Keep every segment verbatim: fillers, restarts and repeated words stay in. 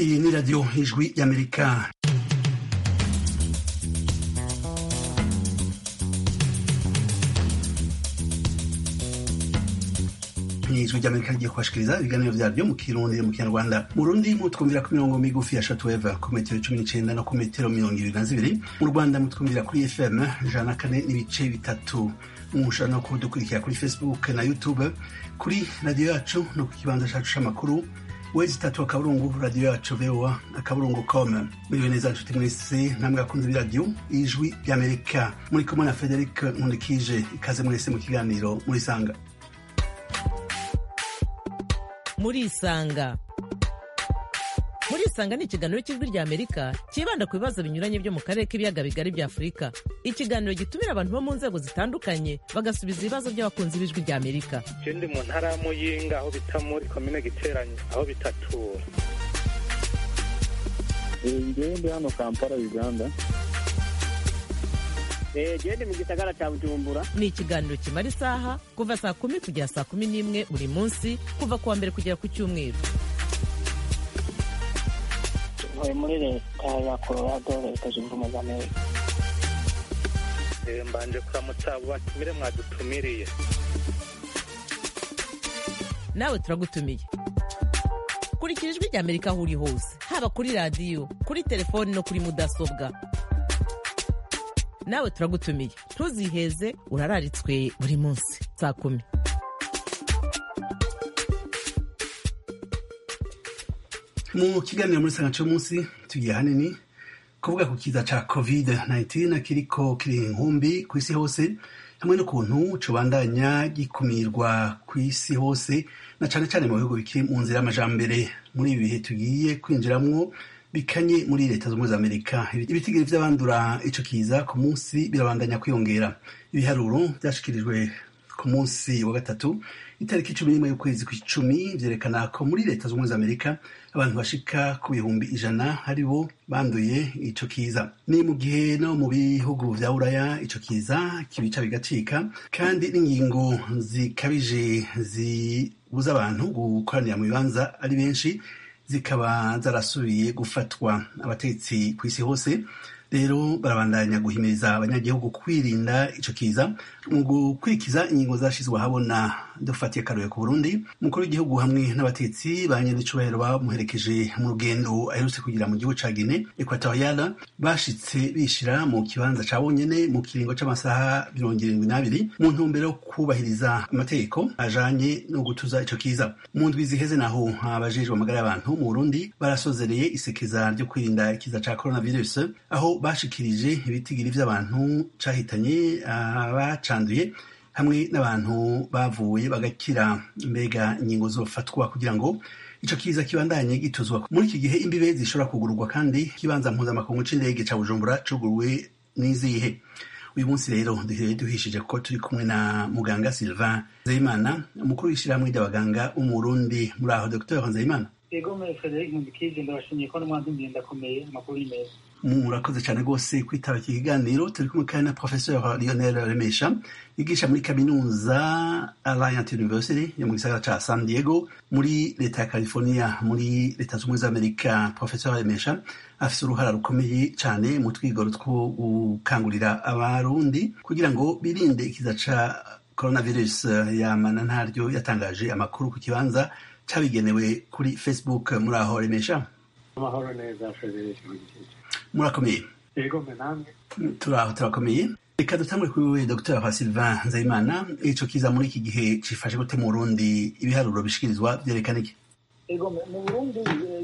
Iyi ni radiyo ijwi y'Amerika. Ijwi ry'Amerika rigiye kubashikiriza ibiganiro vyaryo mu Kirundi mu Kinyarwanda. Mu Burundi mutwumvira ku mirongo migufi ya shortwave ku metero cumi n'icenda no ku metero mirongo ibiri na zibiri. Mu Rwanda mutwumvira kuri F M ijana na kane n'ibice bitatu. Mushobora no kudukurikira kuri Facebook na YouTube, kuri radiyo yacu no ku kibanza cacu c'amakuru wezi tatu akaburungu radiyo yacu V O A akaburungu com. Muriwe neza nshuti mwese namwe akunze b'iradiyo ijwi ry'Amerika. Muri kumwe na Frederic Nkundikije, ikaze mwese mu kiganiro Murisanga. Murisanga Murisanga ni ikiganiro cy'ijwi ry'Amerika kibanda ku bibazo binyuranye byo mu karere k'ibiyaga bigari bya Afurika. Ikiganiro gitumira abantu bo mu nzego zitandukanye bagasubiza ibibazo by'abakunzi b'ijwi ry'Amerika. Je ndi mu ntara ya Muyinga aho bita muri komine Giteranyi aho bitatura. Ngewe ndi hano Kampala Uganda. Jende mu gisagara ca Bujumbura. Ni ikiganiro kimara isaha kuva saa kumi kugera saa kumi n'imwe buri munsi kuva kuwa mbere kugera ku cyumweru. Ntuye muri leta ya Colorado, leta zunze ubumwe za Amerika. Eh, mbanje kuramutsa abo batumire mwadutumiriye. Nawe turagutumiye. Kurikira ijwi ry'Amerika aho uri hose, haba kuri radiyo, kuri telefoni no kuri mudasobwa. Nawe turagutumiye, ntuziheze, urararitswe buri munsi saa kumi. Mu kiganiro muri sanga cy'umunsi tugiye hanini kuvuga ku kiza ca covid nineteen kiriko kiri inkumbi ku isi hose, hamwe n'ukuntu cobandanya gikumirwa ku isi hose na cane cane mu bihugu bikiri mu nzira y'amajambere. Muri ibi bihe tugiye kwinjiramwo bikanye muri leta z'ubumwe za Amerika, ibitigiri vy'abandura ico kiza ku munsi birabandanya kwiyongera. Ibiharuro vyashikirijwe ku munsi wa gatatu itariki cumi n'imwe y'ukwezi kw'icumi vyerekana ko muri leta z'ubumwe za Amerika abantu bashika ku bihumbi ijana ari bo banduye ico kiza. Ni mu gihe no mu bihugu vya Buraya ico kiza kibica bigacika, kandi n'ingingo zikabije zibuza abantu gukoranira mu bibanza ari benshi zikaba zarasubiye gufatwa. Abatetsi ku isi hose rero barabandanya guhimiriza abanyagihugu kwirinda ico kiza mu gukurikiza ingingo zashizwe habona. Dufatiye akarorero ku Burundi, umukuru w'igihugu hamwe n'abatetsi ba nyen'icubahiro bamuherekeje mu rugendo aherutse kugira mu gihugu ca Guinée Equatoriale bashitse bishira mu kibanza ca bonyene mu kiringo c'amasaha mirongo irindwi n'abiri mu ntumbero yo kubahiriza amategeko ajanye no gutuza ico kiza. Mu ndwi ziheze naho abajejwe amagara y'abantu mu Burundi barasozereye isekeza ryo kwirinda ikiza ca coronavirus, aho bashikirije ibitigiri vy'abantu cahitanye, abacanduye hamwe n'abantu bavuye bagakira. Mbega ingingo zofatwa kugira ngo ico kiza kibandanye gituzwa? Muri iki gihe imbibe zishobora kugururwa kandi kibanza mpuzamakungu c'indege ca Bujumbura cuguruwe n'izihe? Uyu munsi rero duhishije ko turi kumwe na muganga Sylvain Nzeyimana, umukuru w'ishirahamwe ry'abaganga wo mu Burundi. Muri aho Dr Nzeyimana? Ego me Frederic Nkundikije, ndabashimiye ko namwantumye ndakomeye amakuru y'imeza. Murakoze cyane rwose kwitaba iki kiganiro. Turi kumwe kandi na Professeur Lionel Remesha, yigisha muri kaminuza Alliance University yo mu gisagara ca San Diego muri leta ya California muri leta z'ubumwe za Amerika. Professeur Remesha afise uruhara rukomeye cyane mu twigoro two gukangurira abarundi kugira ngo birinde ikiza ca coronavirus. Yamana ntaryo yatangaje amakuru ku kibanza cabigenewe kuri Facebook. Muri aho Remesha? Amahoro neza Frederic. Murakomeye? Yego me namwe? Turaho turakomeye. Reka dutangure kuri wewe Dr Sylvain Nzeyimana, ico kiza muri iki gihe cifashe gute mu Burundi? Ibiharuro bishikirizwa vyerekana iki? Ego mu Burundi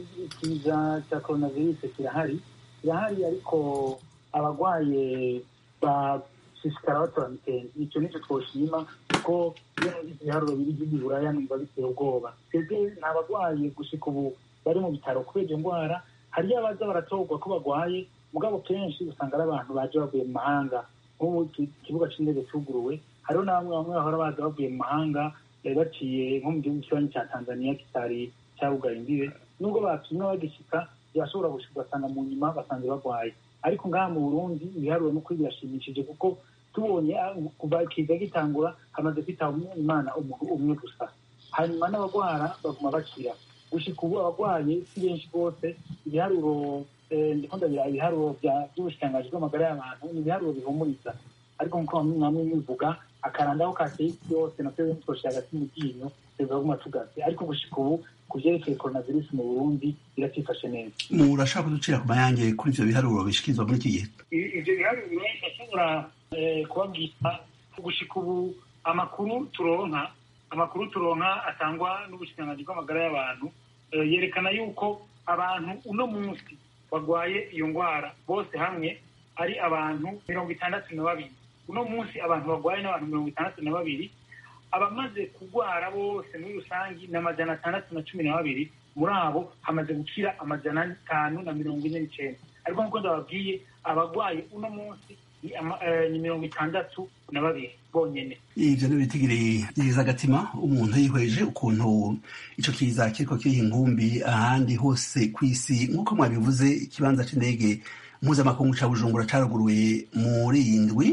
ikiza ca coronavirus kirahari kirahari ariko abagwaye bashishikara batora mitende. Ico nico twoshima kuko ibiharuro biri by'Iburaya numva biteye ubwoba. Twebwe nta bagwaye gushika ubu bari mu bitaro kubera iyo ndwara. Hariyo abaza baratorwa ko bagwaye, mugabo kenshi usanga ari abantu baje bavuye mu mahanga. Nk'ubu ikibuga c'indege cuguruwe, hariho n'abamwe bamwe bahora baza bavuye mu mahanga baciye nko mu gihugu kibanyi ca Tanzania kitari carugaye imbibe. Nubwo bapimwa bagishika birashobora gushika ugasanga mu nyuma basanze bagwaye. Ariko ngaha mu Burundi ibiharuro n'ukuri birashimishije kuko tubonye kuva ikiza gitangura hamaze kwitaba Imana umuntu umwe gusa, hanyuma n'abagwara baguma bakira. gushika ubu abagwaye si benshi rwose. Ibiharuro ndiko ndabira ibiharuro by'ubushikiranganji bw'amagara y'abantu ni ibiharuro bihumuriza, ariko nkuko mwamwe mubivuga akarandaho kateye isi yose natwe twoshira hagati mu ryinyo tuzaguma tugaze, ariko gushika ubu ku vyerekeye coronavirus mu Burundi biratifashe neza. Murashaka kuducira ku mayange kuri ivyo biharuro bishikirizwa muri iki gihe? Ivyo biharuro ndashobora kubabwira gushika ubu amakuru turonka amakuru turonka atangwa n'ubushikiranganji bw'amagara y'abantu yerekana yuko abantu uno munsi bagwaye iyo ngwara bose hamwe ari abantu mirongo itandatu na babiri. Uno munsi abantu bagwaye n'abantu mirongo itandatu na babiri, abamaze kugwara bose muri rusangi ni amajana atandatu na cumi na babiri, muri abo hamaze gukira amajana atanu na mirongo ine n'icenda. Ariko nkuko ndababwiye abagwaye uno munsi ni mirongo itandatu na babiri bonyene. Ivyo nibitigiri byiza agatima umuntu yihweje ukuntu ico kiza kiriko kiri ingumbi ahandi hose kw'isi. Nkuko mwabivuze, ikibanza c'indege mpuzamakungu ca Bujumbura caruguruye muri iyi ndwi.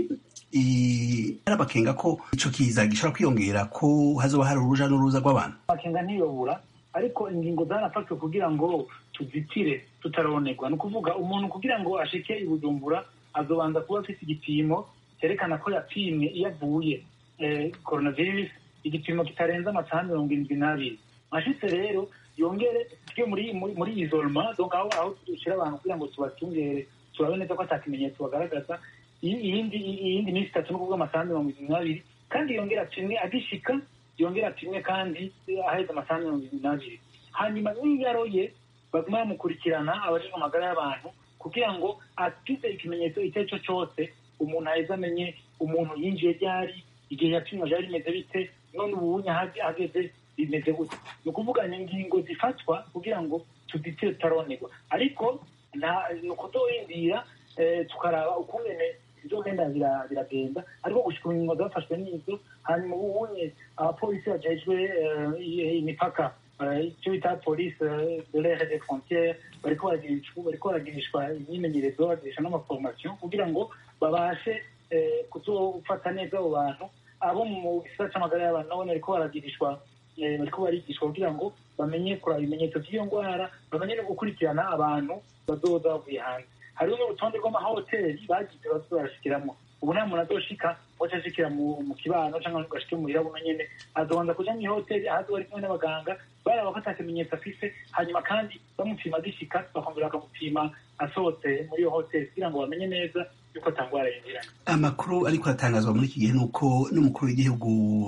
Arabakenga ko ico kiza gishobora kwiyongera, ko hazoba hari uruja n'uruza rw'abantu. Abakenga ntiyobura, ariko ingingo zarafashwe kugira ngo tuzitire tutaronerwa. Ni ukuvuga umuntu kugira ngo ashike i Bujumbura azobanza kuba afite igipimo cyerekana ko yapimwe iyo avuye coronavirus, igipimo kitarenza amasaha mirongo irindwi n'abiri. Ashitse rero yongere tujye muri muri isolement, donc aho aho dushira abantu kugira ngo tubacungere turabe neza ko atakimenyetso bagaragaza. Iyindi iyindi minsi itatu no kuvuga amasaha mirongo irindwi n'abiri, kandi yongera apimwe agishika, yongera apimwe kandi aheza amasaha mirongo irindwi n'abiri. Hanyuma n'iyaroye baguma bamukurikirana abajejwe amagara y'abantu kugira ngo afite ikimenyetso icyo ari cyo cyose umuntu aheza amenye umuntu yinjiye ryari, igihe yapimwe ryari rimeze bite, none ubunya hageze bimeze gute. Ni ukuvuga ingingo zifatwa kugira ngo tuditire tutaronerwa, ariko ni ukudohindira tukaraba ukungene bizogenda biragenda, ariko gushika ingingo zafashwe n'izo. Hanyuma ubunye abapolisi bajejwe imipaka, icyo bita police de l'air et des frontières, bariko baragirishwa imyimenyerezo, bagirisha n'amaformation kugira ngo babashe kuzofata neza abo bantu. Abo mu gisata c'amagara y'abantu nabo bariko baragirishwa bariko barigishwa kugira ngo bamenye kuraba ibimenyetso by'iyo ngwara, bamenye no gukurikirana abantu bazoza bavuye hanze. Hariho n'urutonde rw'amahoteli bagize bazorashikiramwo. Ubu nta muntu azoshika waca ashikira mu kibano canke ngo ashike muhira buno nyene, azobanza kuja mw'ihoteli aho azoba ari kumwe n'abaganga baraba ko ata kimenyetso afise, hanyuma kandi bamupima agishika bakongera bakamupima asohotse muri iyo hoteli kugira ngo bamenye neza yuko ata ngwara yinjiranye. Amakuru ariko atangazwa muri iki gihe nuko n'umukuru w'igihugu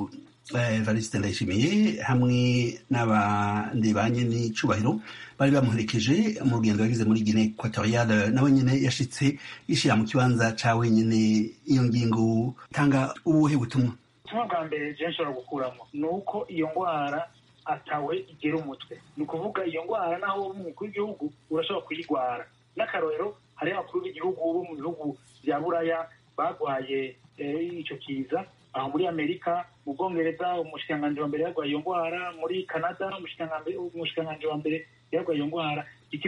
Evariste Ndayishimiye hamwe n'abandi banye n'icubahiro bari bamuherekeje mu rugendo yagize muri Guinée Equatoriale, nawe nyene yashitse yishira mu kibanza ca wenyene. Iyo ngingo tanga ubuhe butumwa? Ubutumwa bwa mbere je nshobora gukuramo ni uko iyo ngwara atawe igera umutwe. Ni ukuvuga iyo ngwara naho umukuru w'igihugu urashobora kuyigwara. N'akarorero hari abakuru b'igihugu bo mu bihugu vya Buraya bagwaye ico kiza, aho muri Amerika, mu Bwongereza umushikiranganji wa mbere yarwaye iyo ngwara, muri Canada umushikiranganji wa mbere yarwaye iyo ngwara.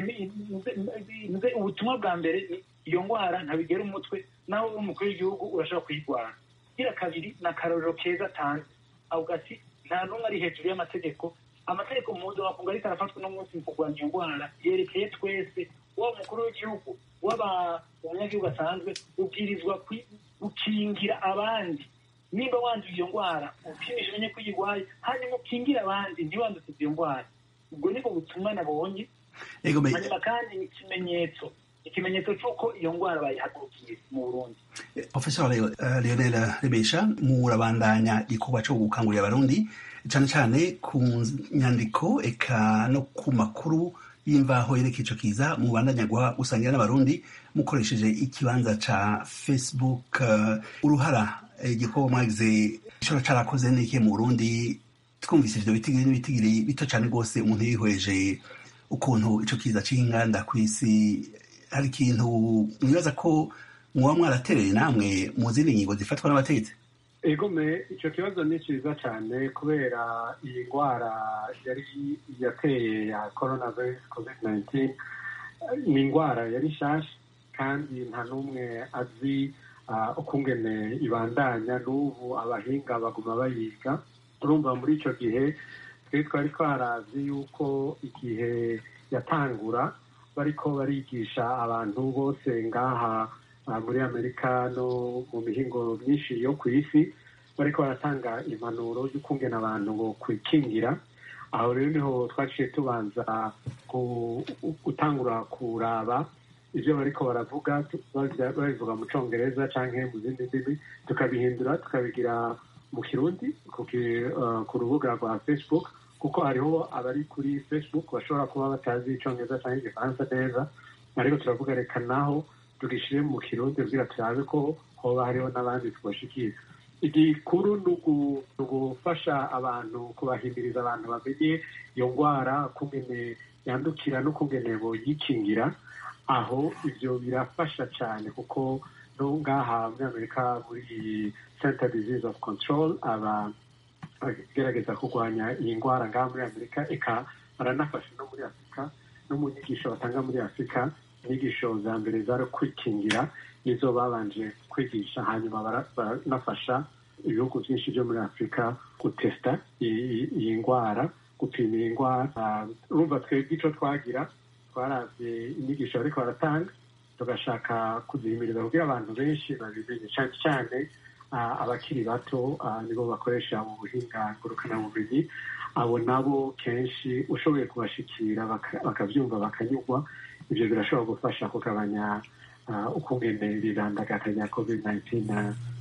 Ubutumwa bwa mbere iyo ngwara ntabigera umutwe, naho umukuru w'igihugu urashobora kuyigwara. Gira kabiri na karorero keza atanze avuga ati nta n'umwe ari hejuru y'amategeko. Amategeko mpuzamakungu ariko arafatwa n'umunsi mu kurwanya iyo ngwara yerekeye twese, waba umukuru w'igihugu waba umunyagihugu asanzwe ubwirizwa gukingira abandi. Nimba wanduye iyo ngwara upimisha umenye ko uyigwaye, hanyuma ukingire abandi ntiwanduze iyo ngwara. Ubwo nibwo butumwa nabonye. Hanyuma kandi ni ikimenyetso ikimenyetso cy'uko iyo ngwara bayihagurukiye mu Burundi. Professor Lionel Remesha, murabandanya igikorwa cyo gukangurira abarundi cyane cyane ku nyandiko eka no ku makuru y'imvaho yerekeye ico kiza, mubandanya gusangira n'abarundi mukoresheje ikibanza ca Facebook. Uruhara igikorwa mwagize ishobora carakoze n'ikihe mu Burundi? Twumvise ivyo bitigiri n'ibitigiri bito cane rwose umuntu yihweje ukuntu ico kiza c'inganda kw'isi. Hari ikintu mwibaza ko muba mwaratereye namwe mu zindi ngingo zifatwa n'abategetsi? Egome, ico kibazo ni ciza cane kubera iyi ngwara yari yateye ya coronavirus covid nineteen ni ingwara yari nshasha kandi nta n'umwe azi ukungene ibandanya. N'ubu abahinga baguma bayiga. Urumva muri ico gihe twe twari twarazi yuko igihe yatangura bariko barigisha abantu bose ngaha muri Amerika no mu mihingo myinshi yo ku isi, bariko baratanga impanuro y'ukungena abantu ngo kwikingira. Aho rero niho twaciye tubanza gutangura kuraba ivyo bariko baravuga, babivuga mu Congereza canke mu zindi ndimi, tukabihindura tukabigira mu Kirundi ku rubuga rwa Facebook, kuko hariho abari kuri Facebook bashobora kuba batazi Icongereza canke Igifaransa neza, ariko turavuga reka naho tugishire mu Kirundi kugira turabe ko hoba hariho n'abandi twoshikira. Igikuru ni ugufasha abantu, kubahimiriza abantu bamenye iyo ngwara kungene yandukira no kungene boyikingira. Aho ivyo birafasha cyane kuko no ngaha muri Amerika muri Center Disease of Control aba gerageza kurwanya iyi ngwara ngaha muri Amerika, eka baranafasha no muri Afurika, no mu nyigisho batanga muri Afurika. Inyigisho za mbere zari kwikingira nizo babanje kwigisha, hanyuma baranafasha ibihugu byinshi byo muri Afurika gutesta iyi ngwara, gupima iyi ngwara. Urumva twebwe ico twagira, twaravye inyigisho bariko baratanga, tugashaka kuzihimiriza kugira abantu benshi babimenye, cyane cyane abakiri bato nibo bakoresha mu buhinga ngurukanabumenyi. Abo nabo kenshi ushoboye kubashikira bakavyumva bakanyurwa, ivyo birashobora gufasha kugabanya ukungene rirandagata rya covid nineteen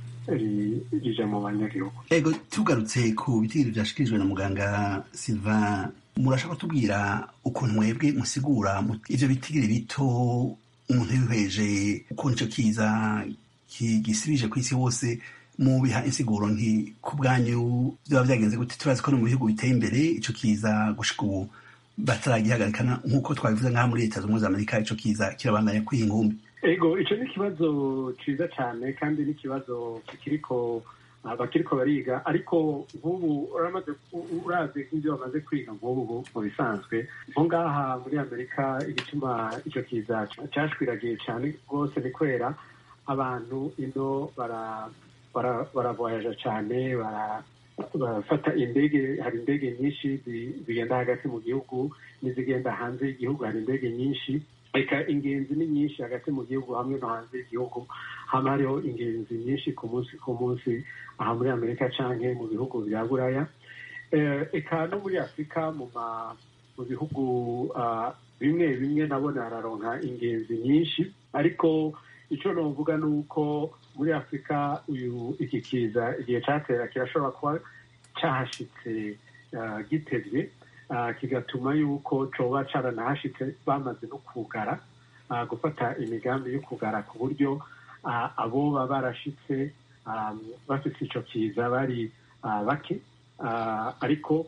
rija mu banyagihugu. Ego, tugarutse ku bitigiri vyashikirijwe na muganga Sylvain, murashaka kutubwira ukuntu mwebwe musigura ivyo bitigiri bito umuntu yihweje ukuntu ico kiza gisibije kw'isi hose, mubiha insiguro nti ku bwanyu vyoba vyagenze gute? Turazi ko no mu bihugu biteye imbere ico kiza gushika ubu bataragihagarikana, nk'uko twabivuze nk'aha muri Leta Zunze Ubumwe za Amerika ico kiza kirabandanya kwiha inkumbi. Ego, ico ni ikibazo ciza cyane kandi ni ikibazo kikiriko bakiriko bariga, ariko nk'ubu uramaze urazi nk'ivyo bamaze kwiga nk'ubu mu bisanzwe nko ngaha muri Amerika. Igituma ico kiza cashwiragiye cyane rwose ni kwera abantu ino bara baravoyaja cyane, barafata indege. Hari indege nyinshi zigenda hagati mu gihugu n'izigenda hanze y'igihugu, hari indege nyinshi, eka ingenzi ni nyinshi hagati mu gihugu hamwe no hanze y'igihugu. Hama hariho ingenzi nyinshi ku munsi ku munsi aha muri Amerika canke mu bihugu bya Buraya, eka no muri Afurika mu bihugu bimwe bimwe nabona hararonka ingenzi nyinshi. Ariko ico novuga ni uko muri Afurika uyu iki kiza igihe catera kirashobora kuba cahashitse gitevye, kigatuma yuko coba caranahashitse bamaze no kugara, gufata imigambi yo kugara ku buryo abo baba barashitse bafite ico kiza bari bake, ariko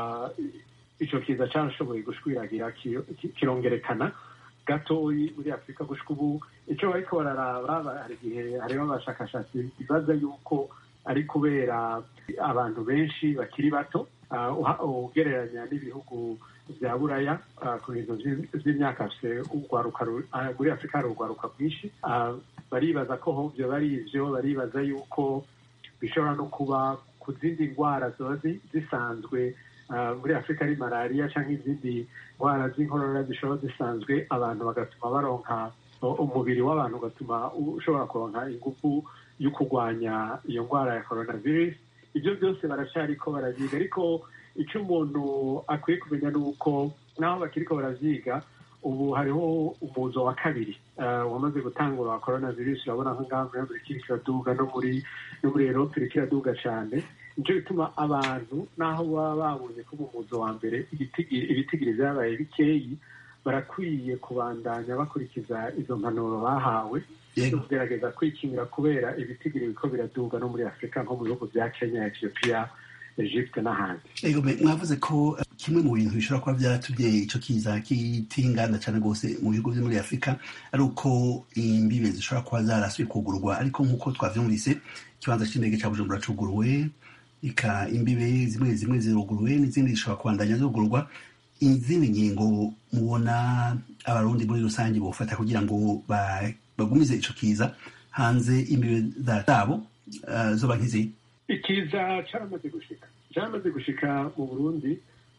ico kiza carashoboye gushwiragira kirongerekana gatoyi muri Afurika. Gushika ubu ico bariko bararaba, hari igihe hariho abashakashatsi bibaza yuko ari kubera abantu benshi bakiri bato, ugereranya n'ibihugu vya Buraya ku bintu vy'imyaka urwaruka muri Afurika hari urwaruka rwinshi. Baribaza ko hovyo bari ivyo, baribaza yuko bishobora no kuba ku zindi ngwara zoba zisanzwe muri Afurika ari malariya canke izindi ngwara z'inkorora zishobora zisanzwe, abantu bagatuma baronka umubiri w'abantu ugatuma ushobora kuronka ingufu yo kurwanya iyo ngwara ya coronavirus. Ivyo byose baracariko baravyiga, ariko ico umuntu akwiye kumenya ni uko naho bakiriko baravyiga, ubu hariho umuzo wa kabiri wamaze gutangura wa coronavirus. Urabona nko ngaha muri Amerika iriko iraduga, no muri no muri Europe iriko iraduga cane. Nico bituma abantu naho baba babonye ko mu muzo wa mbere ibitigiri vyabaye bikeyi, barakwiye kubandanya bakurikiza izo mpanuro bahawe zo kugerageza kwikingira, kubera ibitigiri biriko biraduga no muri Afurika nko mu bihugu vya Kenya, Ethiopia, Egypte n'ahandi. Ego, mwavuze ko kimwe mu bintu bishobora kuba vyaratumye ico kiza kitingana cane gose mu bihugu vyo muri Afurika ari uko imbibe zishobora kuba zarasubiye kugururwa, ariko nk'uko twavyumvise ikibanza c'indege ca Bujumbura cuguruwe, ika imbibe zimwe zimwe ziruguruwe n'izindi zishobora kubandanya zugururwa. Izindi ngingo mubona abarundi muri rusange bofata kugira ngo bagumize ico kiza hanze imbibe zabo zoba nkizi? Ikiza caramaze gushika caramaze gushika mu Burundi,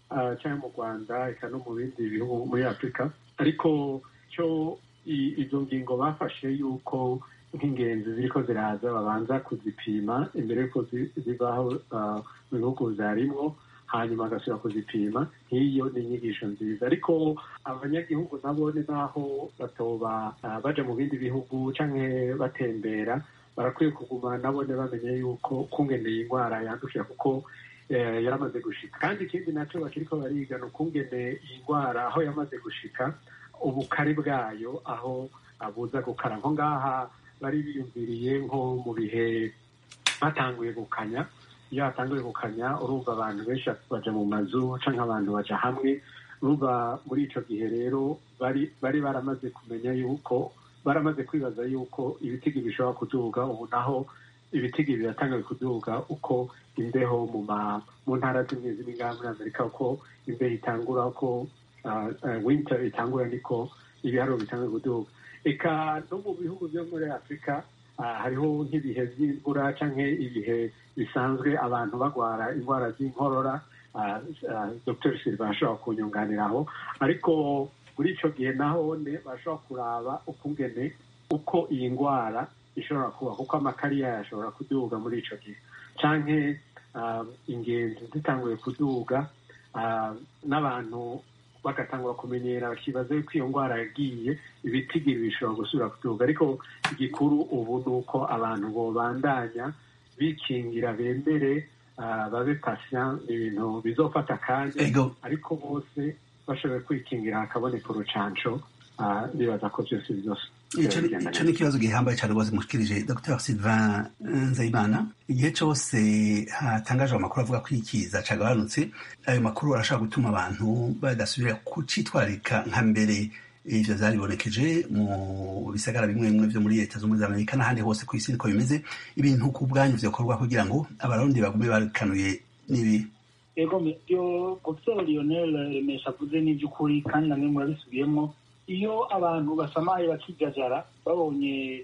cyangwa mu rwanda eka no mu bindi bihugu muri afurika ariko cyo izo ngingo bafashe yuko nk'ingenzi ziriko ziraza babanza kuzipima imbere yuko zivaho mu bihugu zarimwo hanyuma bagasubira kuzipima. Nk'iyo ni inyigisho nziza, ariko abanyagihugu nabo ni naho batoba baja mu bindi bihugu canke batembera barakwiye kuguma nabone bamenye yuko kungeneye indwara yandukira kuko yaramaze gushika. Kandi ikindi naco bakiriko bariga ni ukungene iyi ndwara aho yamaze gushika ubukari bwayo aho abuza gukara. Nko ngaha bari biyumviriye nko mu bihe batanguye gukanya, iyo hatanguye gukanya urumva abantu benshi baja mu mazu canke abantu baja hamwe, urumva muri ico gihe rero bari bari baramaze kumenya yuko baramaze kwibaza yuko ibitigi bishobora kuduga. Ubu naho ibitigi biratangaye kuduga uko imbeho mu mu ntara zimwe zimwe ngaha muri Amerika, uko imbeho itangura, uko uh, uh, winter itangura, niko ibiharuro bitangaye kuduga. Eka no mu bihugu vyo muri Afrika uh, hariho nk'ibihe vy'imvura canke ibihe bisanzwe abantu bagwara indwara z'inkorora. uh, uh, Doctor Silva ashobora kunyunganiraho, ariko muri ico gihe nahone bashobora kuraba ukungene uko iyi ndwara ishobora kuba, kuko amakari yayo ashobora kuduga muri ico gihe, canke uh, ingenzi zitanguye kuduga uh, n'abantu bagatangura kumenyera bakibaza yuko iyo ndwara yagiye, ibitigiri bishobora gusubira kuduga. Ariko igikuru ubu ni uko abantu bobandanya bikingira, bemere uh, babe patient. Ibintu bizofata akanya, ariko bose bashoboye kwikingira hakaboneka urucanco, bibaza ko byose bizose. Ico ni ikibazo gihambaye cyane rwose mushikirije Dr Sylvain Nzeyimana. Igihe cyose hatangajwe amakuru avuga ko ikiza cagabanutse, ayo makuru arashobora gutuma abantu badasubira kucitwarika nka mbere. Ivyo vyaribonekeje mu bisagara bimwe bimwe vyo muri Leta z'Ubumwe z'Amerika n'ahandi hose ku isi niko bimeze. Ibintu ku bwanyu vyokorwa kugira ngo abarundi bagume barikanuye n'ibi? Ego yo Professor Lionel Remesha avuze n'ivy'ukuri kandi namwe murabisubiyemo. Iyo abantu basamaye bakijajara babonye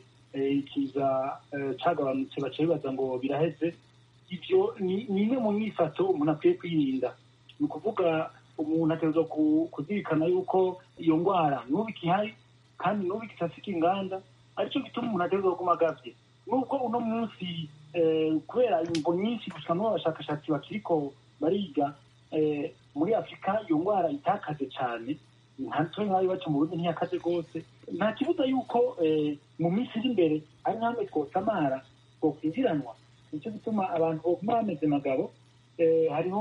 ikiza cagabanutse baca bibaza ngo biraheze, ivyo ni imwe mu myifato umuntu akwiye kwirinda. Ni ukuvuga umuntu ategerezwa kuzirikana yuko iyo ndwara n'ubu ikihari kandi n'ubu ikitasika inganda, arico gituma umuntu ategerezwa kuguma agavye. Nubwo uno munsi kubera ingo nyinshi gushika n'ubu abashakashatsi bakiriko bariga muri Afurika iyo ndwara itakaze cane, ntatwe nk'ayo baca mu Burundi ntiyakaze rwose. Nta kibuza yuko mu minsi iri imbere ari nk'amwe twosamara twokwinjiranwa. Nico gituma abantu boguma bameze magabo. Hariho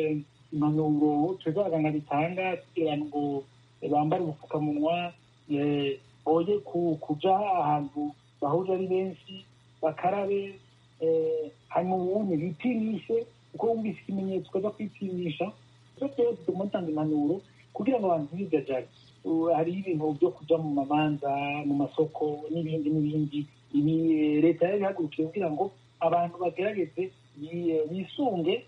impanuro twebwe abaganga bitanga kugira ngo bambare ubupfukamunwa, boye kuja ahantu bahuje ari benshi, bakarabe, hanyuma ubundi bipimishe, kuko wumvise ikimenyetso ukaja kwipimisha. Ivyo vyose tuguma dutanga impanuro kugira ngo abantu ntibijajare. Hariho ibintu vyo kuja mu mamanza, mu masoko n'ibindi n'ibindi. Ibi leta yari ihagurukiye kugira ngo abantu bagerageze bisunge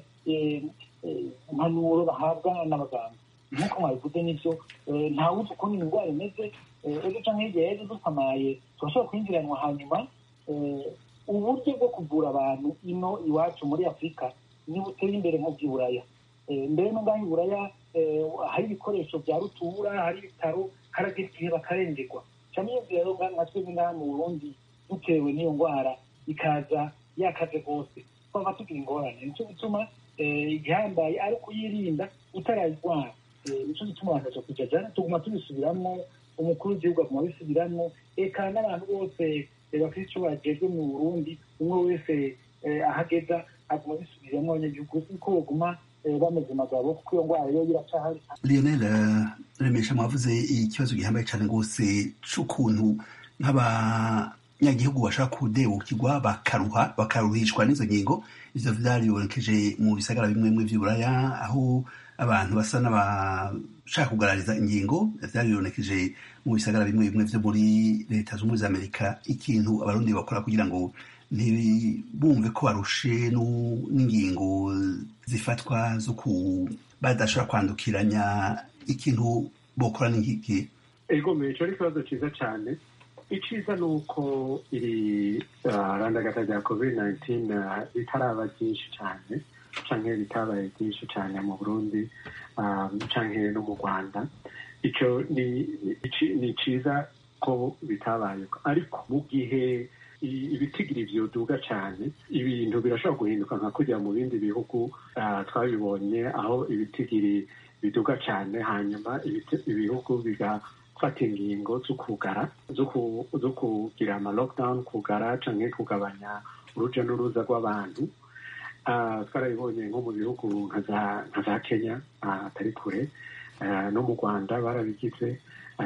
impanuro bahabwa n'abaganga. Nk'uko mwabivuze n'ivyo, ntawuzi ukuntu indwara imeze. Ejo canke hirya y'ejo dusamaye turashobora kwinjiranwa. Hanyuma uburyo bwo kuvura abantu ino iwacu muri Afurika ni buteye imbere nko vy'Iburaya. Mbere no ngaho Iburaya hari ibikoresho vya rutura, hari ibitaro, harageze igihe bakarengerwa. Cane iyo rero nka twebwe ngaha mu Burundi dutewe n'iyo ndwara ikaza yakaze rwose, twaba tugira ingorane. Nico gituma igihambaye ari ukuyirinda utarayirwara. Nico gituma abantu baja kujajara, tuguma tubisubiramwo, umukuru w'igihugu aguma abisubiramwo, eka n'abantu bose bafite ico bajejwe mu Burundi, umwe wese ahageza aguma abisubiramwo. Abanyagihugu kuko baguma bameze magabo, kuko iyo ndwara yo iracahari. Lionel Remesha, mwavuze ikibazo gihambaye cyane rwose c'ukuntu nk'abanyagihugu bashaka kudebukirwa bakaruha bakaruhishwa n'izo ngingo. Ivyo vyaribonekeje mu bisagara bimwe bimwe vy'Iburaya, aho abantu basa n'abashaka kugarariza ingingo. Vyaribonekeje mu bisagara bimwe bimwe vyo muri Leta z'Ubumwe z'Amerika. Ikintu abarundi bakora kugira ngo ntibumve ko barushe n'ingingo zifatwa zo badashobora kwandukiranya, ikintu bokora n'iki? Ego meco ari ikibazo ciza cane. Iciza ni uko iri randagata rya covid nineteen ritaraba ryinshi cane, canke bitabaye byinshi cyane mu Burundi canke no mu Rwanda. Ico ni ni ciza ko bitabaye, ariko mu gihe ibitigiri vyoduga cyane ibintu birashobora guhinduka nka kujya mu bindi bihugu twabibonye aho ibitigiri biduga cyane hanyuma ibihugu bigafata ingingo zo kugara zo kugira ama lockdown, kugara canke kugabanya uruja n'uruza rw'abantu. Twarabibonye nko mu bihugu nka za Kenya atari kure, no mu Rwanda barabigize,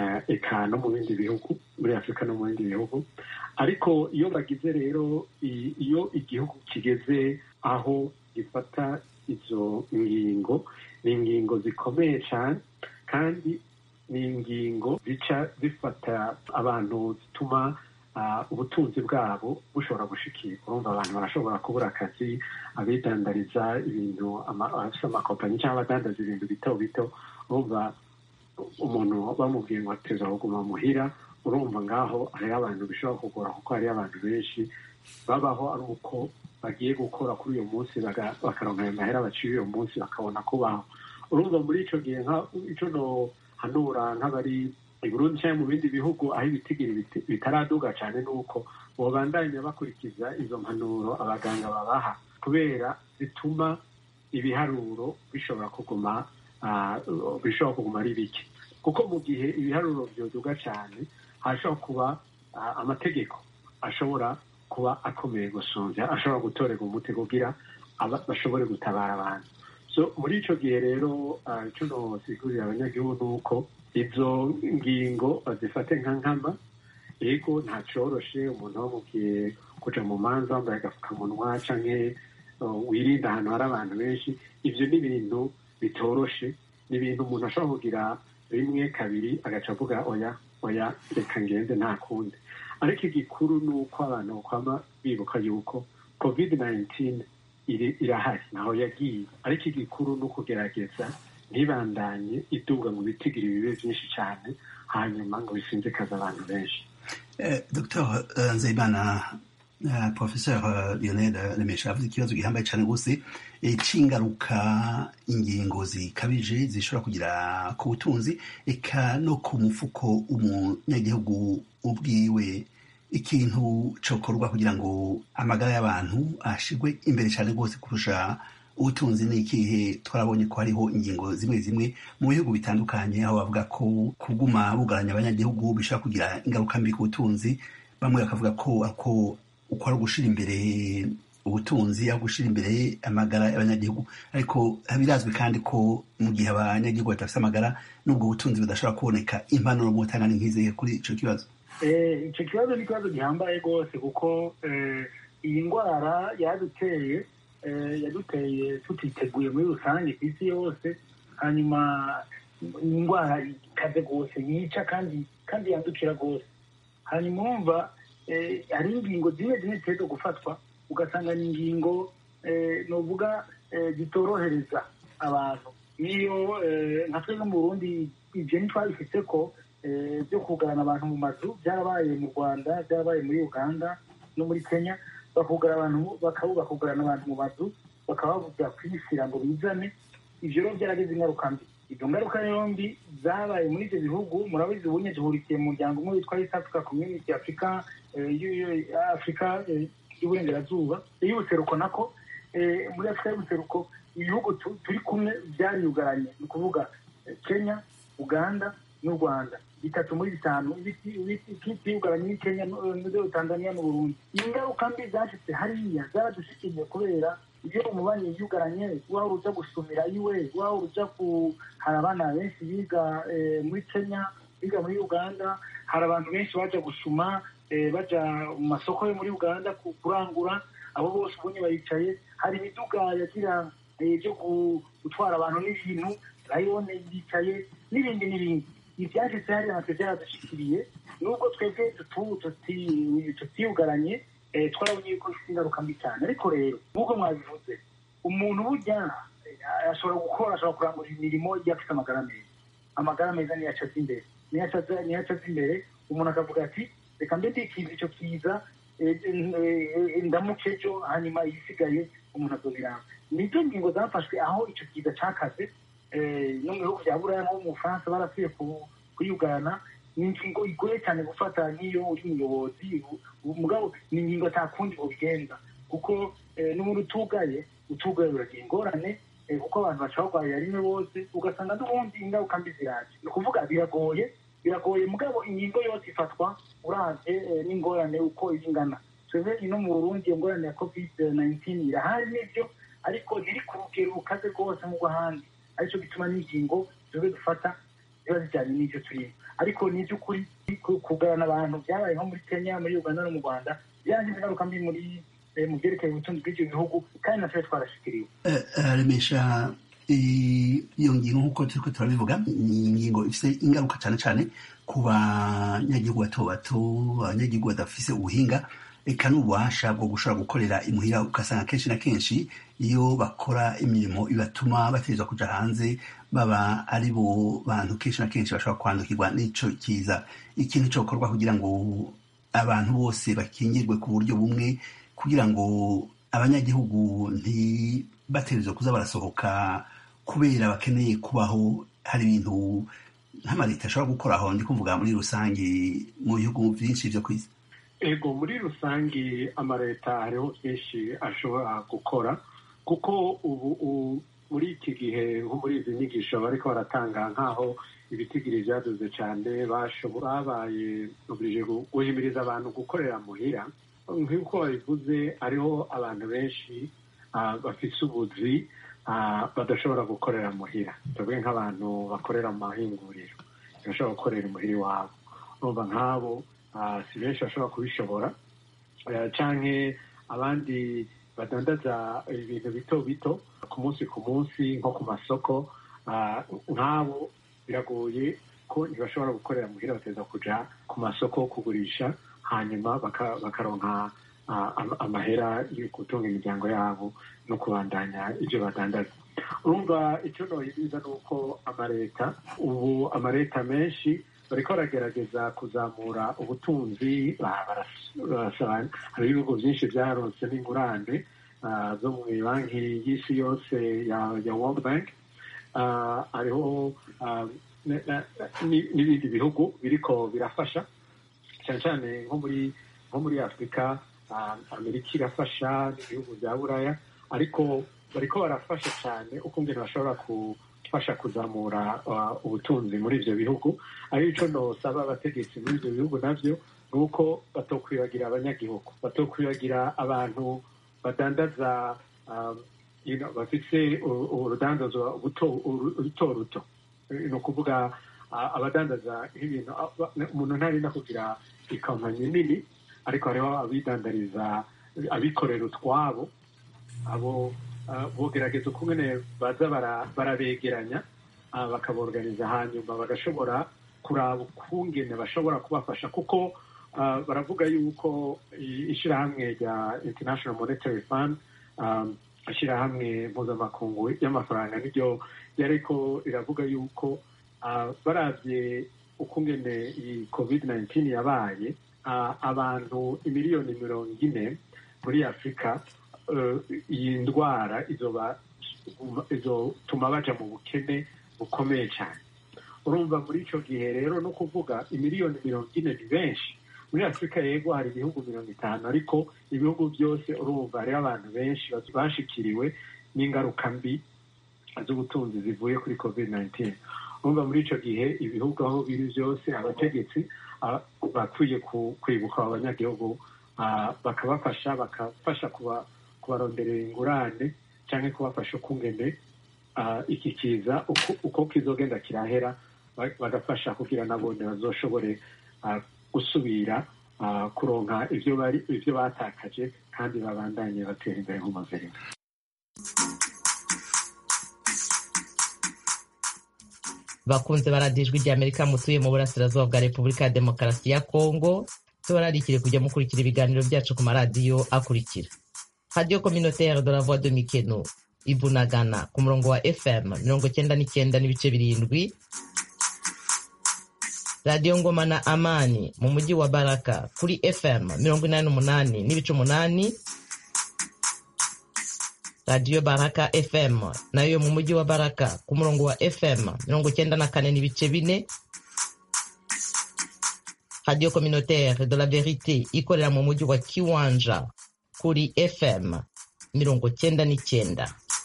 eka no mu bindi bihugu muri Afurika no mu bindi bihugu. Ariko iyo bagize rero, iyo igihugu kigeze aho gifata izo ngingo, ni ingingo zikomeye cyane kandi ni ingingo zica zifata abantu, zituma ubutunzi bwabo bushobora gushikirwa. Urumva abantu barashobora kubura akazi, abidandariza ibintu, abafite amakompanyi cyangwa abadandaza ibintu bito bito. Urumva umuntu bamubwiye ngo ateza kuguma muhira, urumva ngaho hariho abantu bishobora kugora, kuko hariho abantu benshi babaho ari uko bagiye gukora kuri uyu munsi bakaronka ayo mahera baciye uyu munsi bakabona kubaho. Urumva muri ico gihe ico no hanura nk'abari i Burundi cyangwa mu bindi bihugu aho ibitigiri bitaraduga cyane, nuko bobandanya bakurikiza izo mpanuro abaganga babaha, kubera zituma ibiharuro bishobora kuguma bishobora kuguma ari bike. Kuko mu gihe ibiharuro byoduga cyane, hashobora kuba amategeko ashobora kuba akomeye gusumvya, ashobora gutorerwa umuti kugira bashobore gutabara abantu. So muri ico gihe rero ico nosigurira abanyagihugu nuko izo ngingo bazifate nka nkama. Ego nta coroshe umuntu bamubwiye kuja mu manza wambaye agafukamunwa canke wirinda ahantu hari abantu benshi, ivyo ni ibintu bitoroshe, ni ibintu umuntu ashobora kugira rimwe kabiri agaca avuga oya oya reka ngende nta kundi. Ariko igikuru ni uko abantu kwama bibuka yuko covid nineteen irahari, naho yagiye. Ariko igikuru ni ukugerageza ntibandanye iduga mu bitigiri bibe byinshi cyane, hanyuma ngo bisinzikaze abantu benshi. Docteur Nzeyimana, Professeur Lionel Lemesha avuze ikibazo gihambaye cyane rwose c'ingaruka ingingo zikabije zishobora kugira ku butunzi eka no ku mufuko umunyagihugu ubwiwe. Ikintu cokorwa kugira ngo amagara y'abantu ashigwe imbere cyane rwose kurusha ubutunzi ni ikihe? Twarabonye ko hariho ingingo zimwe zimwe mu bihugu bitandukanye aho bavuga ko kuguma bugaranya abanyagihugu bishobora kugira ingaruka mbi ku butunzi. Bamwe bakavuga ko ako uko ari ugushira imbere ubutunzi aho gushira imbere amagara y'abanyagihugu. Ariko birazwi kandi ko mu gihe abanyagihugu batafite amagara n'ubwo ubutunzi budashobora kuboneka. Impanuro mutanga ni nk'izihe kuri ico kibazo? Icyo kibazo ni ikibazo gihambaye rwose, kuko iyi ndwara yaduteye yaduteye tutiteguye muri rusange ku isi yose. Hanyuma iyi ndwara ikaze rwose, yica kandi kandi yandukira rwose. Hanyuma urumva hari ingingo zimwe zimwe zitegerezwa gufatwa, ugasanga ni ingingo novuga zitorohereza abantu. Niyo nka twebwe mu Burundi ibyo ntitwabifite ko byo kugarana abantu mu mazu byarabaye mu Rwanda, byarabaye muri Uganda no muri Kenya. Bakugara abantu bakabugarana abantu mu mazu bakabavuga kwishyira ngo bizane. Ivyo rero byaragize ingaruka mbi. Izo ngaruka rero mbi zabaye muri ibyo bihugu. Murabizi ubunye duhurikiye mu muryango umwe witwa East Africa Community, Africa Africa y'uburengerazuba y'ubuseruko. Nako muri Afrika y'ubuseruko ibihugu turi kumwe byariyugaranye, ni ukuvuga Kenya, Uganda n'u Rwanda. Bitatu muri bitanu byugaranye ni Kenya, Tanzania n'u Burundi. Ingaruka mbi zashitse hariya zaradushikiye kubera iyo umubanyi yugaranye, waho uruja gusumira iwe, waho uruja ku hari abana benshi biga muri Kenya, biga muri Uganda. Hari abantu benshi baja gusuma, baja mu masoko yo muri Uganda kurangura. Abo bose ubunye bayicaye. Hari imiduga yagira byo gutwara abantu n'ibintu, rayone yicaye n'ibindi n'ibindi. Ibyashitse hariya natwe byaradushyikiriye, nubwo twebwe tutiyugaranye twarabonye yuko ifite ingaruka mbi cyane. Ariko rero nk'uko mwabivuze, umuntu burya ashobora gukora, ashobora kurangura imirimo iyo afite amagara meza. Amagara meza niyo acaza imbere, niyo acaza imbere. Umuntu akavuga ati reka mbe ndikiza icyo kiza ndamuke ejo, hanyuma igisigaye umuntu azobiranga. nizo ngingo zafashwe aho ico kiza cakaze no mu bihugu vya buraya nko mu Bufaransa barapfuye kuyugana. Ni ingingo igoye cyane gufata nk'iyo uri umuyobozi mugabo ni ingingo atakundi bugenda kuko n'umuntu utugaye utugaye uragira ingorane kuko abantu baca barwaye rimwe bose ugasanga n'ubundi ingaruka mbi ziraje. Ni ukuvuga biragoye biragoye mugabo ingingo yose ifatwa uravye n'ingorane uko ingana. Twebwe ino mu Burundi ingorane ya covid nineteen irahari n'ivyo ariko ntiri ku rugero rukaze rwose nk'ubwo ahandi, arico gituma n'ingingo twebwe dufata ziba zijyanye n'ivyo turimo. Ariko ni iby'ukuri kugarana abantu byabaye nko muri Kenya, muri Uganda no mu Rwanda byaje ingaruka mbi muri mu byerekeye ubutunzi bw'ibyo bihugu kandi natwe twarashikiriwe. Remesha iyo ngingo nk'uko turiko turabivuga ni ingingo ifise ingaruka cyane cyane ku banyagihugu bato bato, abanyagihugu badafise ubuhinga eka n'ububasha bwo gushobora gukorera imuhira. Ugasanga kenshi na kenshi iyo bakora imirimo ibatuma bategerezwa kuja hanze baba ari bo bantu kenshi na kenshi bashobora kwandukirwa n'ico kiza. Ikintu cokorwa kugira ngo abantu bose bakingirwe ku buryo bumwe kugira ngo abanyagihugu ntibategerezwe kuza barasohoka kubera bakeneye kubaho. Hari ibintu nk'amareta ashobora gukoraho, ndi kuvuga muri rusange mu bihugu byinshi vyo kw'isi. Ego muri rusange amareta hariho byinshi ashobora gukora kuko ubu muri iki gihe nko muri izi nyigisho bariko baratanga nk'aho ibitigiri vyaduze cyane babaye oblige guhimiriza abantu gukorera muhira. Nk'uko babivuze hariho abantu benshi bafise ubuzi badashobora gukorera muhira. Tuvuge nk'abantu bakorera mu mahinguriro bashobora gukorera muhira iwabo, urumva nk'abo si benshi bashobora kubishobora, canke abandi badandaza ibintu bito bito ku munsi ku munsi nko ku masoko, nk'abo biragoye ko ntibashobora gukorera muhira, bateza kuja ku masoko kugurisha hanyuma bakaronka amahera yo gutunga imiryango yabo no kubandanya ibyo badandaza. Urumva icyo nohiriza ni uko amareta ubu amareta menshi bariko baragerageza kuzamura ubutunzi. Hari ibihugu byinshi byaronse n'ingurane zo mu banki y'isi yose ya World Bank. Hariho n'ibindi bihugu biriko birafasha cyane cyane nko muri nko muri Afurika. Amerika irafasha n'ibihugu bya buraya, ariko bariko barafasha cyane ukungene bashobora gufasha kuzamura ubutunzi muri ivyo bihugu. Ari ico nosaba abategetsi muri ivyo bihugu navyo ni uko batokwibagira abanyagihugu, batokwibagira abantu badandaza bafise urudandazwa ruto ruto. Ni ukuvuga abadandaza nk'ibintu umuntu ntarinda kugira ikampanyi nini, ariko hariho abidandariza abikorera utwabo. Abo bogerageza ukungene baza barabegeranya bakaborganiza hanyuma bagashobora kuraba ukungene bashobora kubafasha, kuko baravuga yuko ishirahamwe rya International Monetary Fund, ishirahamwe mpuzamakungu y'amafaranga, niryo yariko riravuga yuko baravye ukungene iyi covid nineteen yabaye, abantu imiliyoni mirongo ine muri Afurika iyi ndwara izotuma baja mu bukene bukomeye cyane. Urumva muri ico gihe rero no kuvuga imiliyoni mirongo ine ni benshi. Muri Afurika yego hari ibihugu mirongo itanu, ariko ibihugu byose urumva hariho abantu benshi bashikiriwe n'ingaruka mbi z'ubutunzi zivuye kuri covid nineteen. Urumva muri ico gihe ibihugu aho biri byose abategetsi bakwiye kwibuka abanyagihugu, bakabafasha bakafasha kubaronderera ingurane cyangwa kubafasha ukungene iki kiza uko kizogenda kirahera, bagafasha kugira nabone bazoshobore gusubira kuronka ivyo bari ivyo batakaje kandi babandanye batera imbere mu mazerera. bakunze baradijwe rya Amerika mutuye mu burasirazuba bwa Repubulika ya Demokarasi ya Kongo, tubararikire kujya mukurikira ibiganiro byacu ku maradiyo akurikira: Radio Communautaire de la Voix de Mikeno Ibunagana ku murongo wa F M mirongo cyenda n'icyenda n'ibice birindwi, Radio Ngoma na Amani mu mujyi wa Baraka kuri F M mirongo inani n'umunani n'ibice umunani, radiyo baraka fm nayo mu mujyi wa Baraka ku murongo wa fm mirongo cyenda na kane n'ibice bine, radio communautaire de la verite ikorera mu mujyi wa Kiwanja kuri fm mirongo cyenda n'icyenda.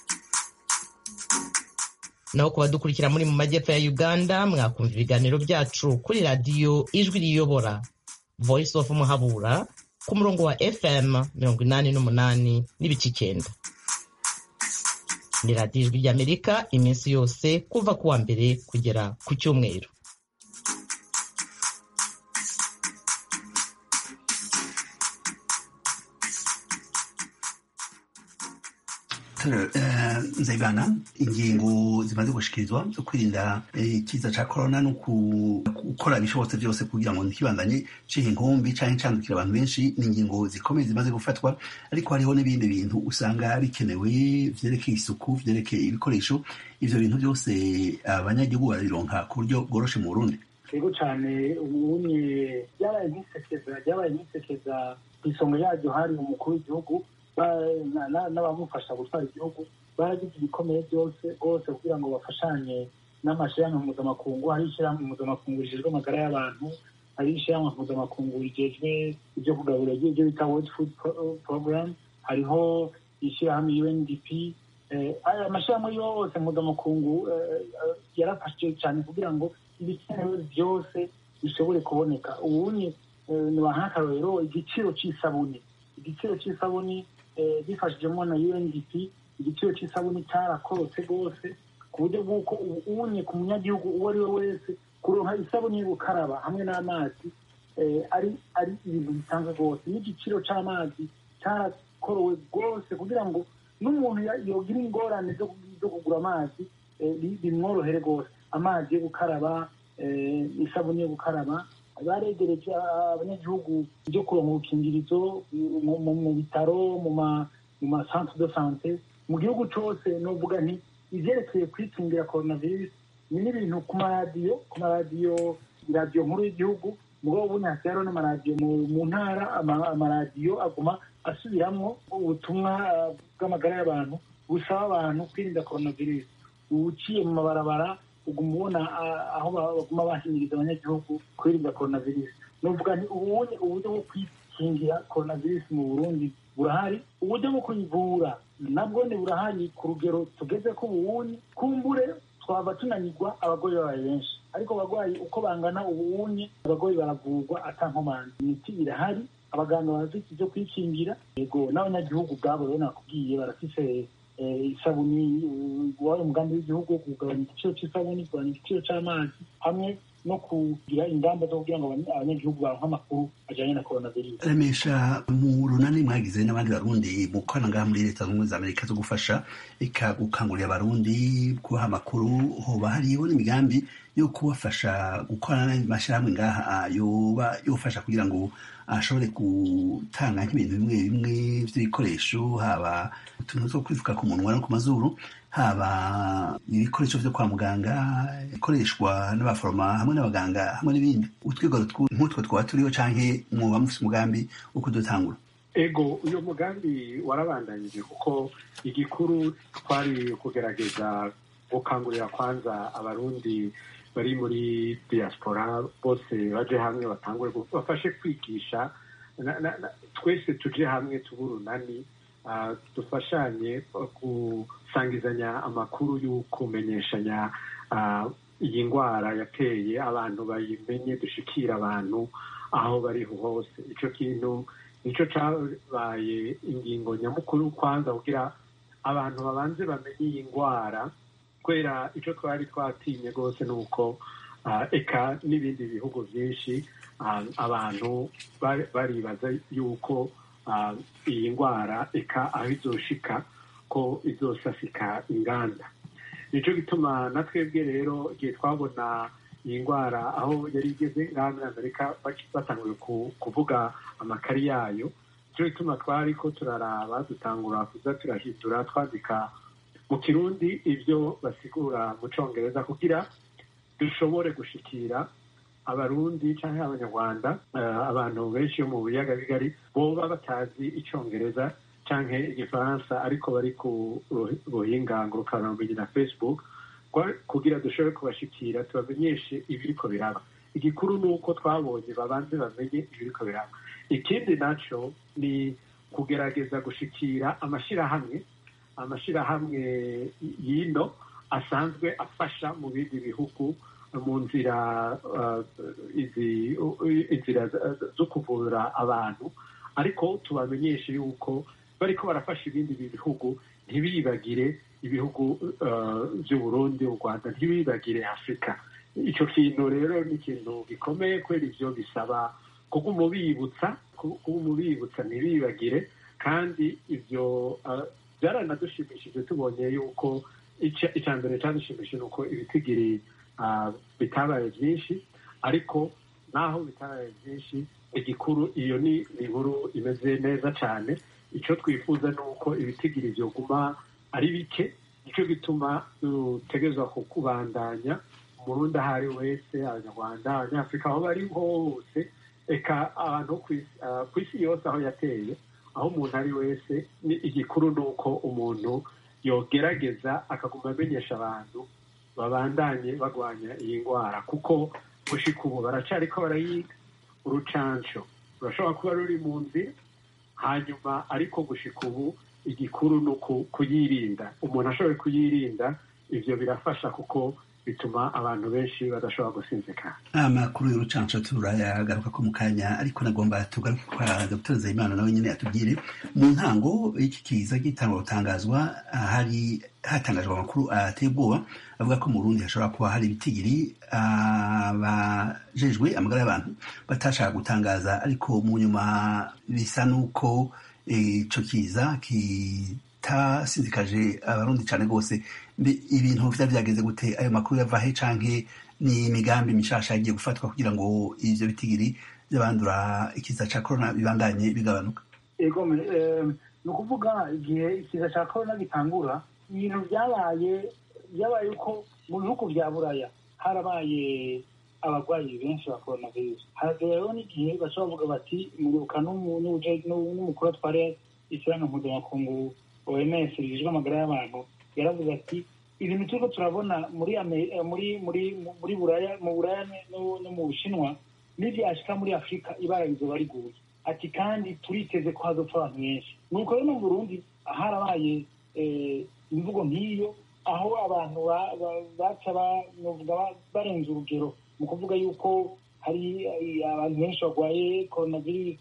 Naho ku badukurikira muri mu majyepfo ya Uganda mwakumva ibiganiro byacu kuri radiyo ijwi riyobora Voice of Muhabura ku murongo wa fm mirongo inani n'umunani n'ibice icyenda. Ni radiyo ijwi ry'Amerika iminsi yose kuva kuwa mbere kugera ku cyumweru. Nzayibana, ingingo zimaze gushikirizwa zo kwirinda ikiza ca corona no gukora ibishobotse byose kugira ngo ntikibandanye cihe inkumbi canke candukira abantu benshi, ni ingingo zikomeye zimaze gufatwa, ariko hariho n'ibindi bintu usanga bikenewe vyerekeye isuku, vyerekeye ibikoresho. Ivyo bintu byose abanyagihugu barabironka ku buryo bworoshe mu Burundi? Yego cyane, ubunye byabaye nk'isekeza byabaye nk'isekeza kw'isonga yaryo hari umukuru w'igihugu n'abamufasha gutwara igihugu, baragize ibikomeye byose rwose kugira ngo bafashanye n'amashyirahamwe mpuzamakungu. Hari ishyirahamwe mpuzamakungu rijejwe amagara y'abantu, hari ishyirahamwe mpuzamakungu rijejwe ibyo kugaburira ibyo bita World Food Program, hariho ishyirahamwe U N D P. Aya mashyirahamwe yose mpuzamakungu yarafashije cyane kugira ngo ibikenewe byose bishobore kuboneka. Ubunye nibaha akarorero igiciro cy'isabuni igiciro cy'isabuni bifashijemo na U N D P, igiciro cy'isabuni cyarakorotse rwose ku buryo bw'uko ubunye ku munyagihugu uwo ari we wese kuronka isabuni yo gukaraba hamwe n'amazi ari ari ibintu bisanzwe rwose. N'igiciro cy'amazi cyarakorowe rwose kugira ngo n'umuntu yogira ingorane zo kugura amazi bimworohere rwose. Amazi yo gukaraba, isabuni yo gukaraba, baregereje abanyagihugu byo kuronka ubukingirizo mu bitaro, mu ma centre de santé mu gihugu cyose. Novuga nti ivyerekeye kwikingira coronavirus ni n'ibintu ku maradiyo ku maradiyo iradiyo nkuru y'igihugu, mugabo ubu hasigaye hariho n'amaradiyo mu ntara. Amaradiyo aguma asubiramwo ubutumwa bw'amagara y'abantu busaba abantu kwirinda coronavirus. Uciye mu mabarabara uguma ubona aho baguma bahimiriza abanyagihugu kwirinda coronavirus. Novuga nti ubunye uburyo bwo kwikingira coronavirus mu Burundi burahari, uburyo bwo kuyivura nabwo ni burahari ku rugero tugeze ko ubunye kumbure twaba tunanirwa abagoyi babaye benshi, ariko abagwayi uko bangana ubunye abagoyi baravurwa atankomanzi. Imiti irahari, abaganga barafite ibyo kwikingira. Yego n'abanyagihugu ubwabo rero nakubwiye barafise isabuni, wari umugambi w'igihugu wo kugabanya igiciro cy'isabuni, kugabanya igiciro cy'amazi, hamwe no kugira ingamba zo kugira ngo abanyagihugu baronke amakuru ajyanye na coronavirus. Remesha, mu runani mwagize n'abandi barundi mukorana ngaha muri leta zunze ubumwe za Amerika zo gufasha eka gukangurira abarundi kubaha amakuru, hoba hariho n'imigambi yo kubafasha gukorana n'amashyirahamwe ngaha yoba yofasha kugira ngo ashobore gutanga nk'ibintu bimwe bimwe by'ibikoresho, haba utuntu two kwifuka ku munwa no ku mazuru, haba ibikoresho byo kwa muganga bikoreshwa n'abaforoma hamwe n'abaganga hamwe n'ibindi. Utwigoro nk'utwo twaba turiho canke muba mufise umugambi wo kudutangura? Ego, uyu mugambi warabandanyije kuko igikuru twari kugerageza gukangurira kwanza abarundi bari muri diaspora bose baje hamwe batangure bafashe kwigisha, twese tuje hamwe tuburunani, dufashanye gusangizanya amakuru y'ukumenyeshanya iyi ndwara yateye, abantu bayimenye, dushikira abantu aho bari hose. Ico kintu nico cabaye ingingo nyamukuru kwanza kugira abantu babanze bamenye iyi ndwara, kubera ico twari twatinye rwose nuko eka n'ibindi bihugu byinshi abantu baribaza yuko iyi ndwara eka aho izoshika ko izosasika inganda. Nico gituma na twebwe rero igihe twabona iyi ndwara aho yari igeze ngaha muri Amerika batanguye kuvuga amakari yayo, nico gituma twari ko turaraba dutangura kuza turahindura twandika mu Kirundi ibyo basigura mu Congereza kugira dushobore gushikira abarundi canke abanyarwanda, abantu benshi mu biyaga bigari boba batazi icongereza canke igifaransa ariko bari ku buhinga ngurukanabumenyi na Facebook kugira dushobore kubashikira tubamenyeshe ibiriko biraba. Igikuru ni uko twabonye babanze bamenye ibiriko biraba. Ikindi naco ni kugerageza gushikira amashirahamwe amashirahamwe yino asanzwe afasha mu bindi bihugu mu nzira uh, izi inzira zo kuvura abantu, ariko tubamenyeshe yuko bariko barafasha ibindi bihugu ntibibagire ibihugu uh, by'u Burundi, u Rwanda, ntibibagire Afrika. Ico kintu rero ni ikintu gikomeye kwera, ivyo bisaba kuguma ubibutsa kuguma ubibutsa ntibibagire, kandi ivyo byaranadushimishije uh, tubonye yuko icya mbere cyadushimishije ni uko ibitigiri uh, bitabaye byinshi, ariko naho bitabaye byinshi igikuru iyo ni inkuru imeze neza cyane. Icyo twifuza ni uko ibitigiri byoguma ari bike, nicyo gituma dutegerezwa kukubandanya umurundi aho ari wese, abanyarwanda, abanyafurika, aho bari hose, eka abantu ku isi yose aho yateye, aho umuntu ari wese, ni igikuru ni uko umuntu yogerageza akaguma amenyesha abantu babandanye bagwanya iyi ndwara, kuko gushika ubu baracariko barayiga. Urucanco rurashobora kuba ruri mu nzira, hanyuma ariko gushika ubu igikuru ni kuyirinda. Umuntu ashoboye kuyirinda, ivyo birafasha kuko bituma abantu benshi badashobora gusinzikana. Amakuru y'urucanco turayagaruka ko mu kanya, ariko nagomba tugaruke kwa Dr Nzeyimana nawe nyene atubwire mu ntango iki kiza gitangwa gutangazwa, hari hatangajwe amakuru ateye ubwoba avuga ko mu Burundi hashobora kuba hari ibitigiri abajejwe amagara y'abantu batashaka gutangaza, ariko mu nyuma bisa nuko ico kiza kitasinzikaje abarundi cane rwose. Ibintu vya vyageze gute? Ayo makuru yava he, canke ni imigambi mishasha yagiye gufatwa kugira ngo ivyo bitigiri vy'abandura ikiza ca corona bibandanye bigabanuka? Ego, ni ukuvuga igihe ikiza ca corona gitangura, ibintu vyabaye vyabaye uko mu bihugu vya Buraya harabaye abarwayi benshi ba coronavirus. Hageraho n'igihe bashobora kuvuga bati muribuka n'umukuru atwara ishyirahamwe mpuzamakungu O M S rijejwe amagara y'abantu yaravuze ati ibintu turiko turabona muri muri muri muri Buraya mu Buraya no mu Bushinwa n'ivyashika muri Afrika ibara rizoba riguye. Ati kandi turiteze ko hazopfa abantu benshi. Nuko rero mu Burundi harabaye imvugo nk'iyo, aho abantu baca barenze urugero mu kuvuga yuko hari abantu benshi barwaye coronavirus,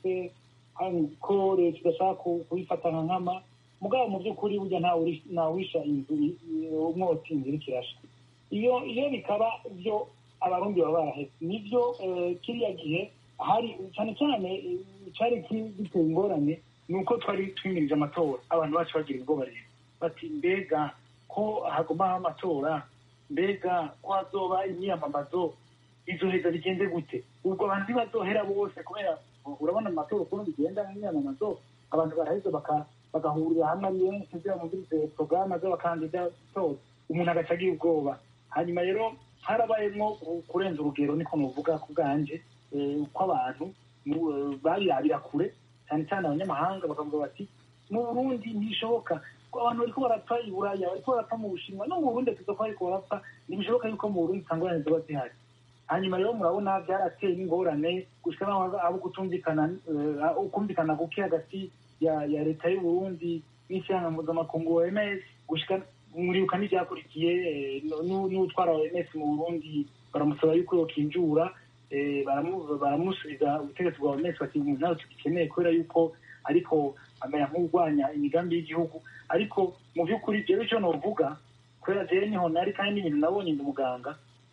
ko leta idashaka kubifata nka nkama. Mugabo mu by'ukuri burya ntawisha inzu umwotsi inzira ikirasha. Iyo iyo bikaba byo abarundi baba barahetse. Nivyo kiriya gihe hari cyane cyane cyari giteye ingorane, ni uko twari twimirije amatora. Abantu bacu bagira ubwoba rero bati mbega ko haguma amatora, mbega ko hazoba imyiyamamazo, izoheza bigenze gute? Ubwo abantu ntibazohera bose, kubera urabona amatora ukuntu bigenda nk'imyiyamamazo, abantu baraheza baka bagahurira hamwe ari benshi kugira ngo bumvirize porogaramu z'abakandida zose, umuntu agaca agira ubwoba. Hanyuma rero harabayemo kurenza urugero, niko nuvuga ku bwanje, uko abantu babirabira kure, cyane cyane abanyamahanga bakavuga bati mu Burundi ntibishoboka ko abantu bariko barapfa i Buraya, bariko barapfa mu Bushinwa, no mu Burundi tuza ko bariko barapfa, ntibishoboka yuko mu Burundi itangorane ziba zihari. Hanyuma rero murabona byarateye ingorane gushika naho abo kutumvikana ukumvikana guke hagati ya ya leta y'u Burundi n'ishyirahamwe mpuzamakungu O M S, gushika muribuka n'ibyakurikiye n'utwara O M S mu Burundi baramusaba yuko yokinjura, baramusubiza ubutegetsi bwa O M S bati ntawe tugikeneye kubera yuko ariko amenya nk'urwanya imigambi y'igihugu. Ariko mu by'ukuri jewe icyo novuga, kubera jewe niho nari kandi n'ibintu nabonye ndi muganga,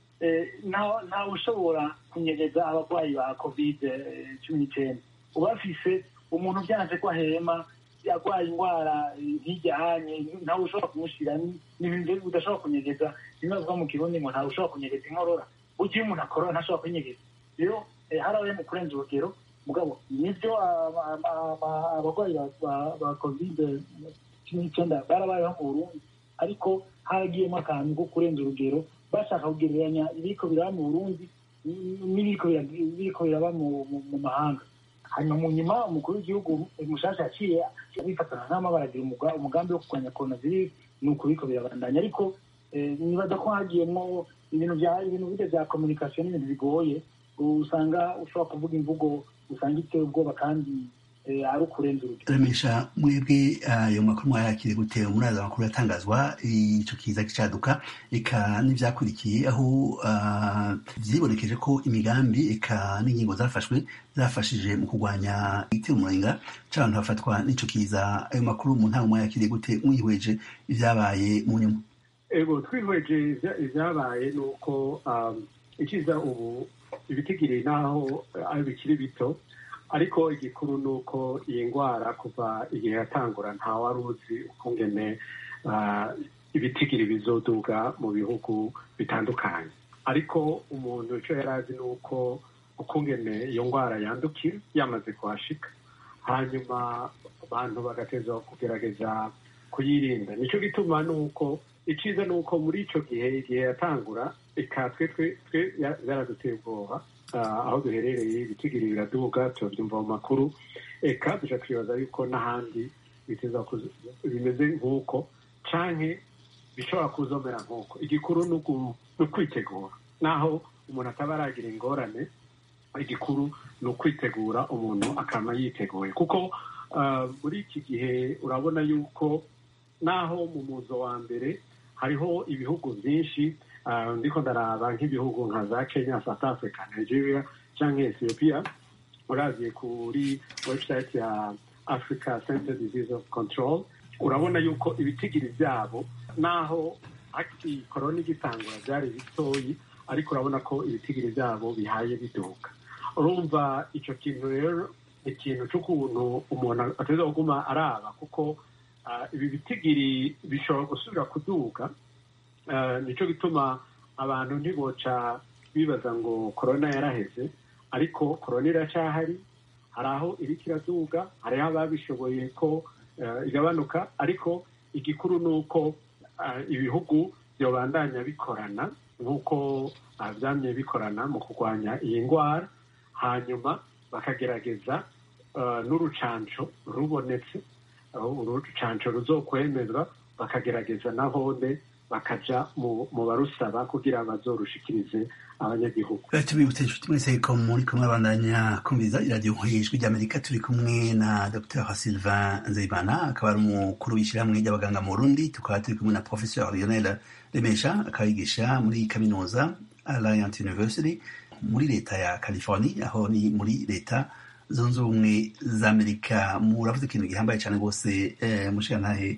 ntawe ushobora kunyegeza abarwayi ba covid cumi n'icyenda. Ubafise umuntu byanze ko ahema, yarwaye indwara nk'ijyanye, ntawe ushobora kumushyira n'ibintu udashobora kunyegeza. Bimwe bavuga mu Kirundi ngo ntawe ushobora kunyegeza inkorora, ugiye umuntu akorora ntashobora kunyegeza. Rero harabaye mu kurenza urugero. Mugabo nibyo abarwayi ba covid cumi n'icyenda barabayeho mu Burundi, ariko haragiyemo akantu ko kurenza urugero, bashaka kugereranya ibiriko biraba mu Burundi n'ibiriko biraba mu mahanga. hanyuma mu nyuma umukuru w'igihugu mushasha yaciye abifatana nk'ama baragira umugambi wo kurwanya coronavirus ni ukubiko birabandanya ariko nibaza ko hagiyemo ibintu bya ibintu bide bya communication n'ibintu bigoye usanga ushobora kuvuga imvugo usanga iteye ubwoba kandi ari ukurenza urugero. Remesha mwebwe ayo makuru mwayakire gute muraza amakuru yatangazwa ico kiza kicaduka eka n'ivyakurikiye aho vyibonekeje ko imigambi eka n'ingingo zafashwe zafashije mu kurwanya igitero umurenga c'abantu bafatwa n'ico kiza ayo makuru mu ntango mwayakire gute mwihweje ivyabaye mu nyuma? Ego twihweje ivyabaye nuko ikiza ubu ibitigiri naho ari bikiri bito ariko igikuru ni uko iyi ndwara kuva igihe yatangura nta wari uzi ukungene ibitigiri bizoduga mu bihugu bitandukanye ariko umuntu icyo yari azi ni uko ukungene iyo ndwara yandukira yamaze kuhashika hanyuma abantu bagateza kugerageza kuyirinda. Nicyo gituma ni uko icyiza ni uko muri icyo gihe igihe yatangura eka twe twe yaraduteye ubwoba aho duherereye ibitigiri biraduga tubyumva mu makuru eka duca twibaza yuko n'ahandi biteza bimeze nk'uko canke bishobora kuzomera nk'uko. Igikuru ni ukwitegura naho umuntu ataba aragira ingorane, igikuru ni ukwitegura umuntu akama yiteguye kuko muri iki gihe urabona yuko naho mu muzo wa mbere hariho ibihugu byinshi ndiko ndaraba nk'ibihugu nka za Kenya, South Africa, Nigeria canke Ethiopia. Uraziye kuri website ya Africa Center Disease of Control urabona yuko ibitigiri byabo naho aki corona igitangura byari bitoyi ariko urabona ko ibitigiri byabo bihaye biduka. Urumva ico kintu rero ikintu cy'ukuntu umuntu ateza kuguma araba kuko ibi bitigiri bishobora gusubira kuduga. Nicyo gituma abantu ntiboca bibaza ngo corona yaraheze ariko corona iracyahari, hari aho iriko iraduga, hariho ababishoboye ko igabanuka ariko igikuru ni uko ibihugu byobandanya bikorana nk'uko byamye bikorana mu kurwanya iyi ndwara hanyuma bakagerageza n'urucanco rubonetse urucanco ruzokwemezwa bakagerageza nahone bakaja mu barusaba kugira bazorushikirize abanyagihugu. Tubibutse inshuti mwese ko muri kumwe abandanya kumviriza iradiyo ijwi ry'Amerika. Turi kumwe na Docteur Sylvain Nzeyimana akaba ari umukuru w'ishyirahamwe ry'abaganga mu Burundi, tukaba turi kumwe na Professeur Lionel Remesha akaba yigisha muri kaminuza Alliance University muri leta ya California, aho ni muri leta zunze ubumwe za Amerika. Muravuze ikintu gihambaye cyane rwose mushikantahe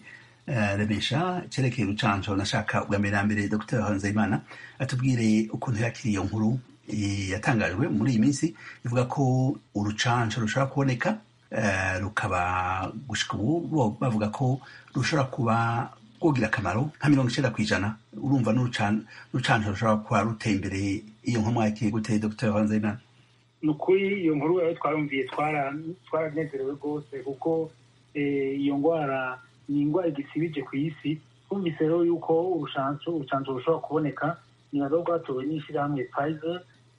Remesha cerekeye urucanco. Nashaka ubwa mbere na mbere Docteur Nzeyimana atubwire ukuntu yakiriye iyo nkuru yatangajwe muri iyi minsi ivuga ko urucanco rushobora kuboneka rukaba gushika ubu bavuga ko rushobora kuba rwogira akamaro nka mirongo icenda kw'ijana. Urumva n'urucanco rushobora kuba ruteye imbere. Iyo nkuru mwakiriye gute Docteur Nzeyimana? Ni ukuri iyo nkuru rero twarumviye twaranezerewe rwose kuko iyo ndwara ni indwara igisibije ku isi. Twumvise rero yuko urushanso urucanco rushobora kuboneka nibaza ko rwatowe n'ishyirahamwe Pfizer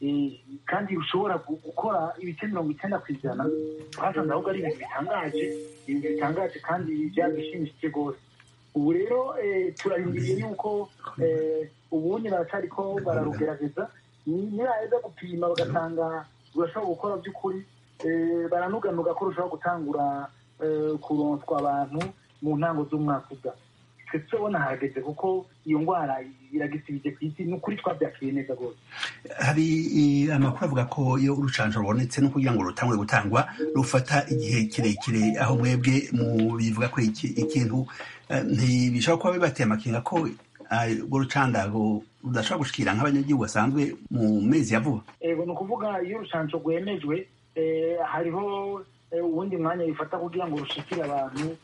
kandi rushobora gukora ibice mirongo icenda kw'ijana. Twasanze ahubwo ari ibintu bitangaje ibintu bitangaje kandi byabishimishije rwose. Ubu rero turarindiriye yuko ubundi baracariko bararugerageza nibaheza gupima bagasanga rurashobora gukora by'ukuri baranuganuga ko rushobora gutangura kuronswa abantu mu ntango z'umwaka uza. Twe tubona hageze kuko iyo ndwara iragisibije ku isi. Ni ukuri twabyakiriye neza rwose. Hari amakuru avuga ko iyo urucanco rubonetse no kugira ngo rutangure gutangwa rufata igihe kirekire, aho mwebwe mu bivuga ko ikintu ntibishobora kuba bibateye amakenga ko urwo rucandago rudashobora gushikira nk'abanyagihugu basanzwe mu mezi ya vuba? Ego ni ukuvuga iyo urucanco rwemejwe hariho uwundi mwanya bifata kugira ngo rushikire abantu.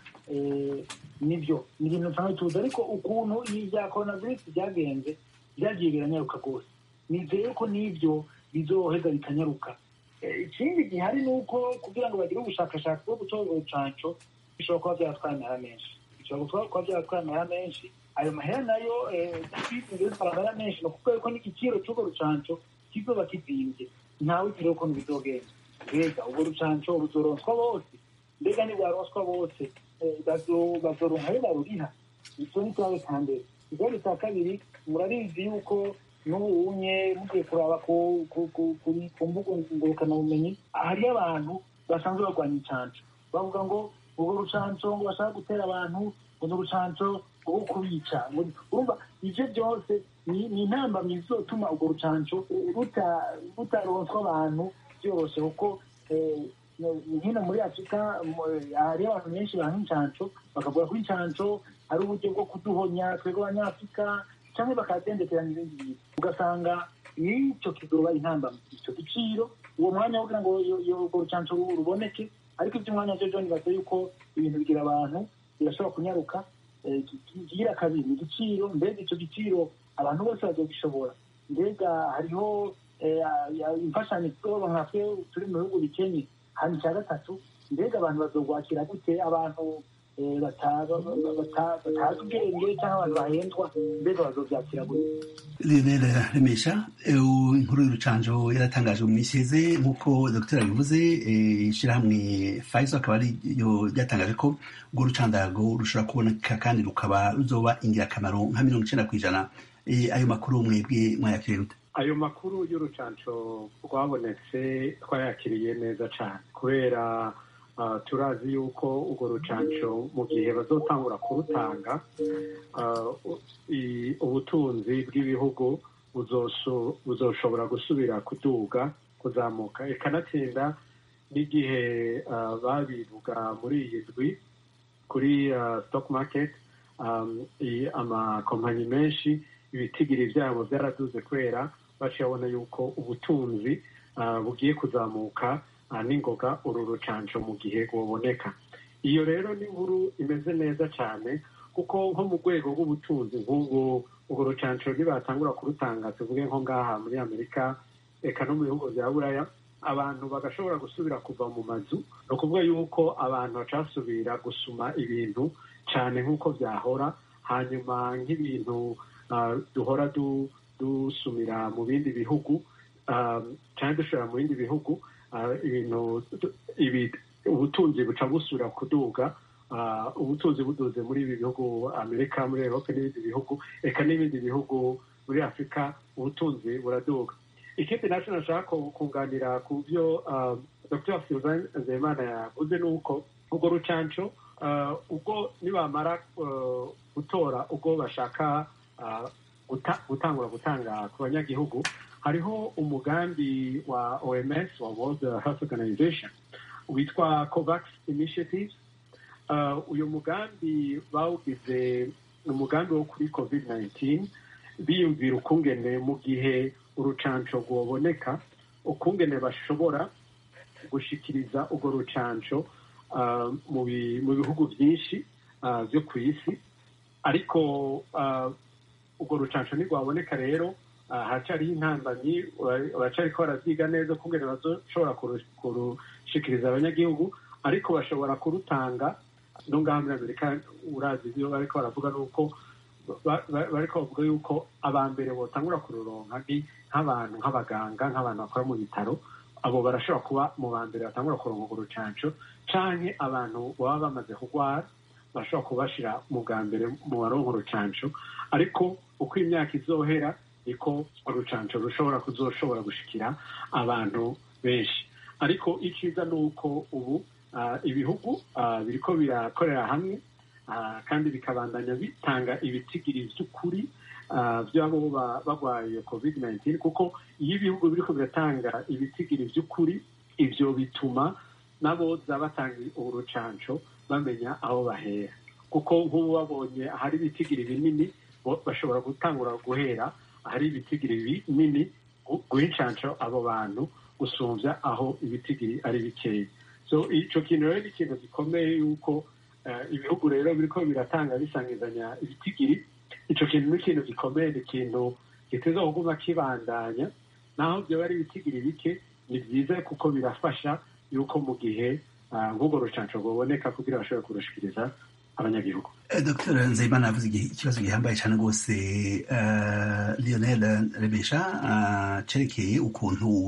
Nibyo ni ibintu nsanzwe tuzi ariko ukuntu ibya coronavirus byagenze byagiye biranyaruka rwose. Nizeye ko n'ibyo bizoheza bikanyaruka. Ikindi gihari ni uko kugira ngo bagire ubushakashatsi bwo gutora urucanco bishobora kuba byatwara amahera menshi bishobora kuba byatwara amahera menshi. Ayo mahera nayo twiteze amahera menshi no kuko yuko n'igiciro cy'urwo rucanco kizoba kizimbye. Ntawe uzi rero ukuntu bizogenda. mbega ubwo rucanco ruzoronswa bose mbega nibwaronswa bose bazoronka ayo baruriha icyo ni ikibazo cya mbere. ikibazo cya kabiri murabizi yuko n'ubunye mugiye kuraba ku mbuga ngurukanabumenyi hariyo abantu basanzwe barwanya incanco bavuga ngo ubwo rucanco ngo bashaka gutera abantu ngo ni urucanco rwo kubica. urumva ivyo byose ni intambamyi zizotuma urwo rucanco rutaronswa abantu byoroshe kuko hino muri afurika hariyo abantu benshi banka incanco bakavuga ko incanco ari uburyo bwo kuduhonya twebwe abanyafurika cyangwa bakadendekeranya ibindi bintu ugasanga nicyo kizoba intambamyi icyo giciro uwo mwanya wo kugira ngo urwo rucanco ruboneke. ariko iby'umwanya byo byo nibaza yuko ibintu bigira abantu birashobora kunyaruka. kigira kabiri ni igiciro, mbega icyo giciro abantu bose bazogishobora? mbega hariho imfashanyo tuzoronka twe turi mu bihugu bikenye. hano icya gatatu, mbega abantu bazogwakira gute? abantu batazi ubwenge cyangwa abantu bahendwa, mbega bazobyakira gute? Lionel Remesha, inkuru y'urucanco yaratangajwe mu minsi iheze nk'uko dogiteri abivuze. Ishyirahamwe Pfizer akaba ariyo ryatangaje ko urwo rucandago rushobora kuboneka kandi rukaba ruzoba ingirakamaro nka mirongo icenda ku ijana. ayo makuru mwebwe mwayakiriye gute? ayo makuru y'urucanco rwabonetse twayakiriye neza cyane kubera uh, turazi yuko urwo rucanco mu gihe bazotangura kurutanga uh, ubutunzi bw'ibihugu buzoshobora gusubira kuduga kuzamuka. ikanatsinda n'igihe uh, babivuga muri iyi ndwi kuri uh, stock market um, amakompanyi menshi ibitigiri byabo byaraduze kubera bacibona yuko ubutunzi uh, bugiye kuzamuka uh, n'ingoga uru rucanco mu gihe rwoboneka. iyo rero ni inkuru imeze neza cyane kuko nko mu rwego rw'ubutunzi nk'ubwo urwo rucanco nibatangura kurutanga tuvuge nko ngaha muri Amerika eka no mu bihugu bya Buraya abantu bagashobora gusubira kuva mu mazu, ni ukuvuga yuko abantu bacasubira gusuma ibintu cyane nk'uko byahora. hanyuma nk'ibintu uh, duhora du, dusumira mu bindi bihugu uh, cyane dushobora mu bindi bihugu uh, ibintu ibi ubutunzi buca busubira kuduga. Uh, ubutunzi buduze muri ibi bihugu Amerika, muri Europe n'ibindi bihugu eka n'ibindi bihugu muri Afurika ubutunzi buraduga. ikindi nacyo nashaka kunganira ku byo uh, Doctor Sylvain Nzeyimana yavuze ni uko urwo rucanco uh, ubwo nibamara uh, gutora ubwo bashaka uh, guta, gutangura gutanga ku banyagihugu, hariho umugambi wa O M S wa World Health Organization witwa COVAX Initiative. Uh, uyu mugambi bawugize umugambi wo kuri covid nineteen biyumvira ukungene mu gihe urucanco rwoboneka ukungene bashobora gushikiriza urwo rucanco uh, mu bihugu byinshi uh, byo ku isi. ariko uh, urwo rucanco ntirwaboneka rero uh, hacariho intambamyi, baracariko baravyiga neza ukungene bazoshobora kurushikiriza abanyagihugu, ariko bashobora kurutanga no ngaha muri Amerika. urazi ibyo bariko baravuga nuko bariko bavuga yuko abambere botangura kururonka ni nk'abantu nk'abaganga nk'abantu bakora mu bitaro. abo barashobora kuba mu bambere batangura kuronka urwo rucanco, canke abantu baba bamaze kugwara bashobora kubashira mu bwa mbere mu baronka urucanco. ariko uko imyaka izohera niko urucanco rushobora kuzoshobora gushikira abantu benshi. ariko iciza ni uko ubu Uh, ibihugu uh, biriko birakorera hamwe uh, kandi bikabandanya bitanga ibitigiri vy'ukuri uh, vy'abo bagwaye covid nineteen, kuko iyo ibihugu biriko biratanga ibitigiri vy'ukuri ivyo bituma n'aboza batanga urucanco bamenya aho bahera, kuko nk'ubu babonye ahari ibitigiri binini bashobora gutangura guhera ahari ibitigiri binini guha incanco abo bantu gusumvya aho ibitigiri ari bikeya. so ico kintu rero ni ikintu gikomeye yuko uh, ibihugu rero biriko biratanga bisangizanya ibitigiri. ico kintu ni ikintu gikomeye, ni ikintu giteza kuguma kibandanya naho vyoba ari ibitigiri bike. ni vyiza kuko birafasha yuko mu gihe uh, nk'urwo rucanco rwoboneka kugira bashobore kurushikiriza abanyagihugu. Eh, Doctor Nzeyimana yavuze ikibazo gihambaye cyane rwose uh, Lionel Remesha uh, cerekeye ukuntu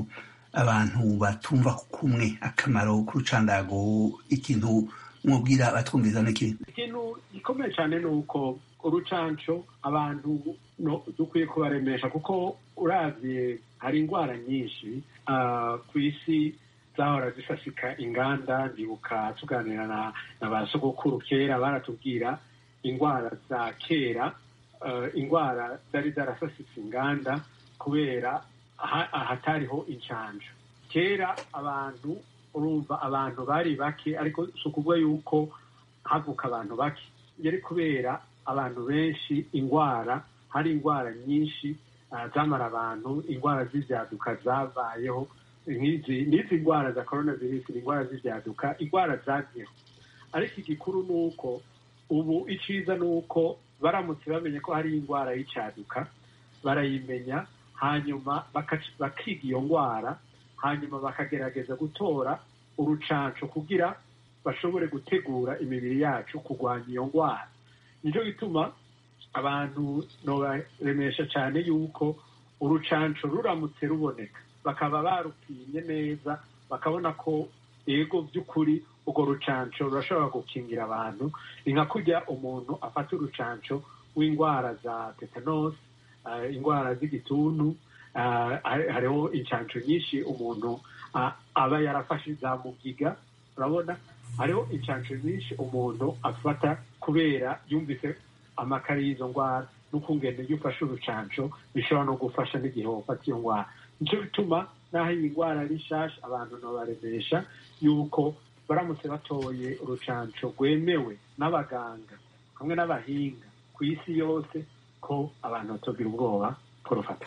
abantu batumva kumwe akamaro k'urucandago, ikintu mwubwira batwumviza n'iki? ikintu gikomeye cyane ni uko urucanco abantu no dukwiye kubaremesha, kuko uravye hari indwara nyinshi uh, ku isi zahora zisasika inganda. Ndibuka tuganira na, na ba sogokuru kera baratubwira indwara za kera, uh, indwara zari zarasasitse inganda kubera ahatariho incanco. Kera abantu urumva abantu bari bake, ariko si ukuvuga yuko havuka abantu bake, yari kubera abantu benshi indwara, hari indwara nyinshi uh, zamara abantu, indwara z'ivyaduka zabayeho. N'izi n'izi ndwara za coronavirus ni indwara z'ivyaduka, indwara zagiyeho. Ariko igikuru ni uko ubu iciza ni uko baramutse bamenye ko hari indwara y'icyaduka, barayimenya hanyuma bakiga iyo ndwara, hanyuma bakagerageza gutora urucanco kugira bashobore gutegura imibiri yacu kurwanya iyo ndwara. Nicyo gituma abantu nobaremesha cyane yuko urucanco ruramutse ruboneka, bakaba barupimye neza, bakabona ko ego by'ukuri urwo rucanco rurashobora gukingira abantu. Ni nka kurya umuntu afata urucanco w'indwara za tetanus, uh, indwara z'igituntu. Uh, hariho incanco nyinshi umuntu uh, aba yarafashe za mugiga, urabona hariho incanco nyinshi umuntu afata kubera yumvise amakari y'izo ndwara, n'ukungene iyo ufashe urucanco bishobora no gufasha n'igihe wafata iyo ndwara. Nicyo bituma naho iyi ndwara ari nshasha, abantu nobaremesha yuko baramutse batoye urucanco rwemewe n'abaganga hamwe n'abahinga ku isi yose, ko abantu batogira ubwoba kurufata.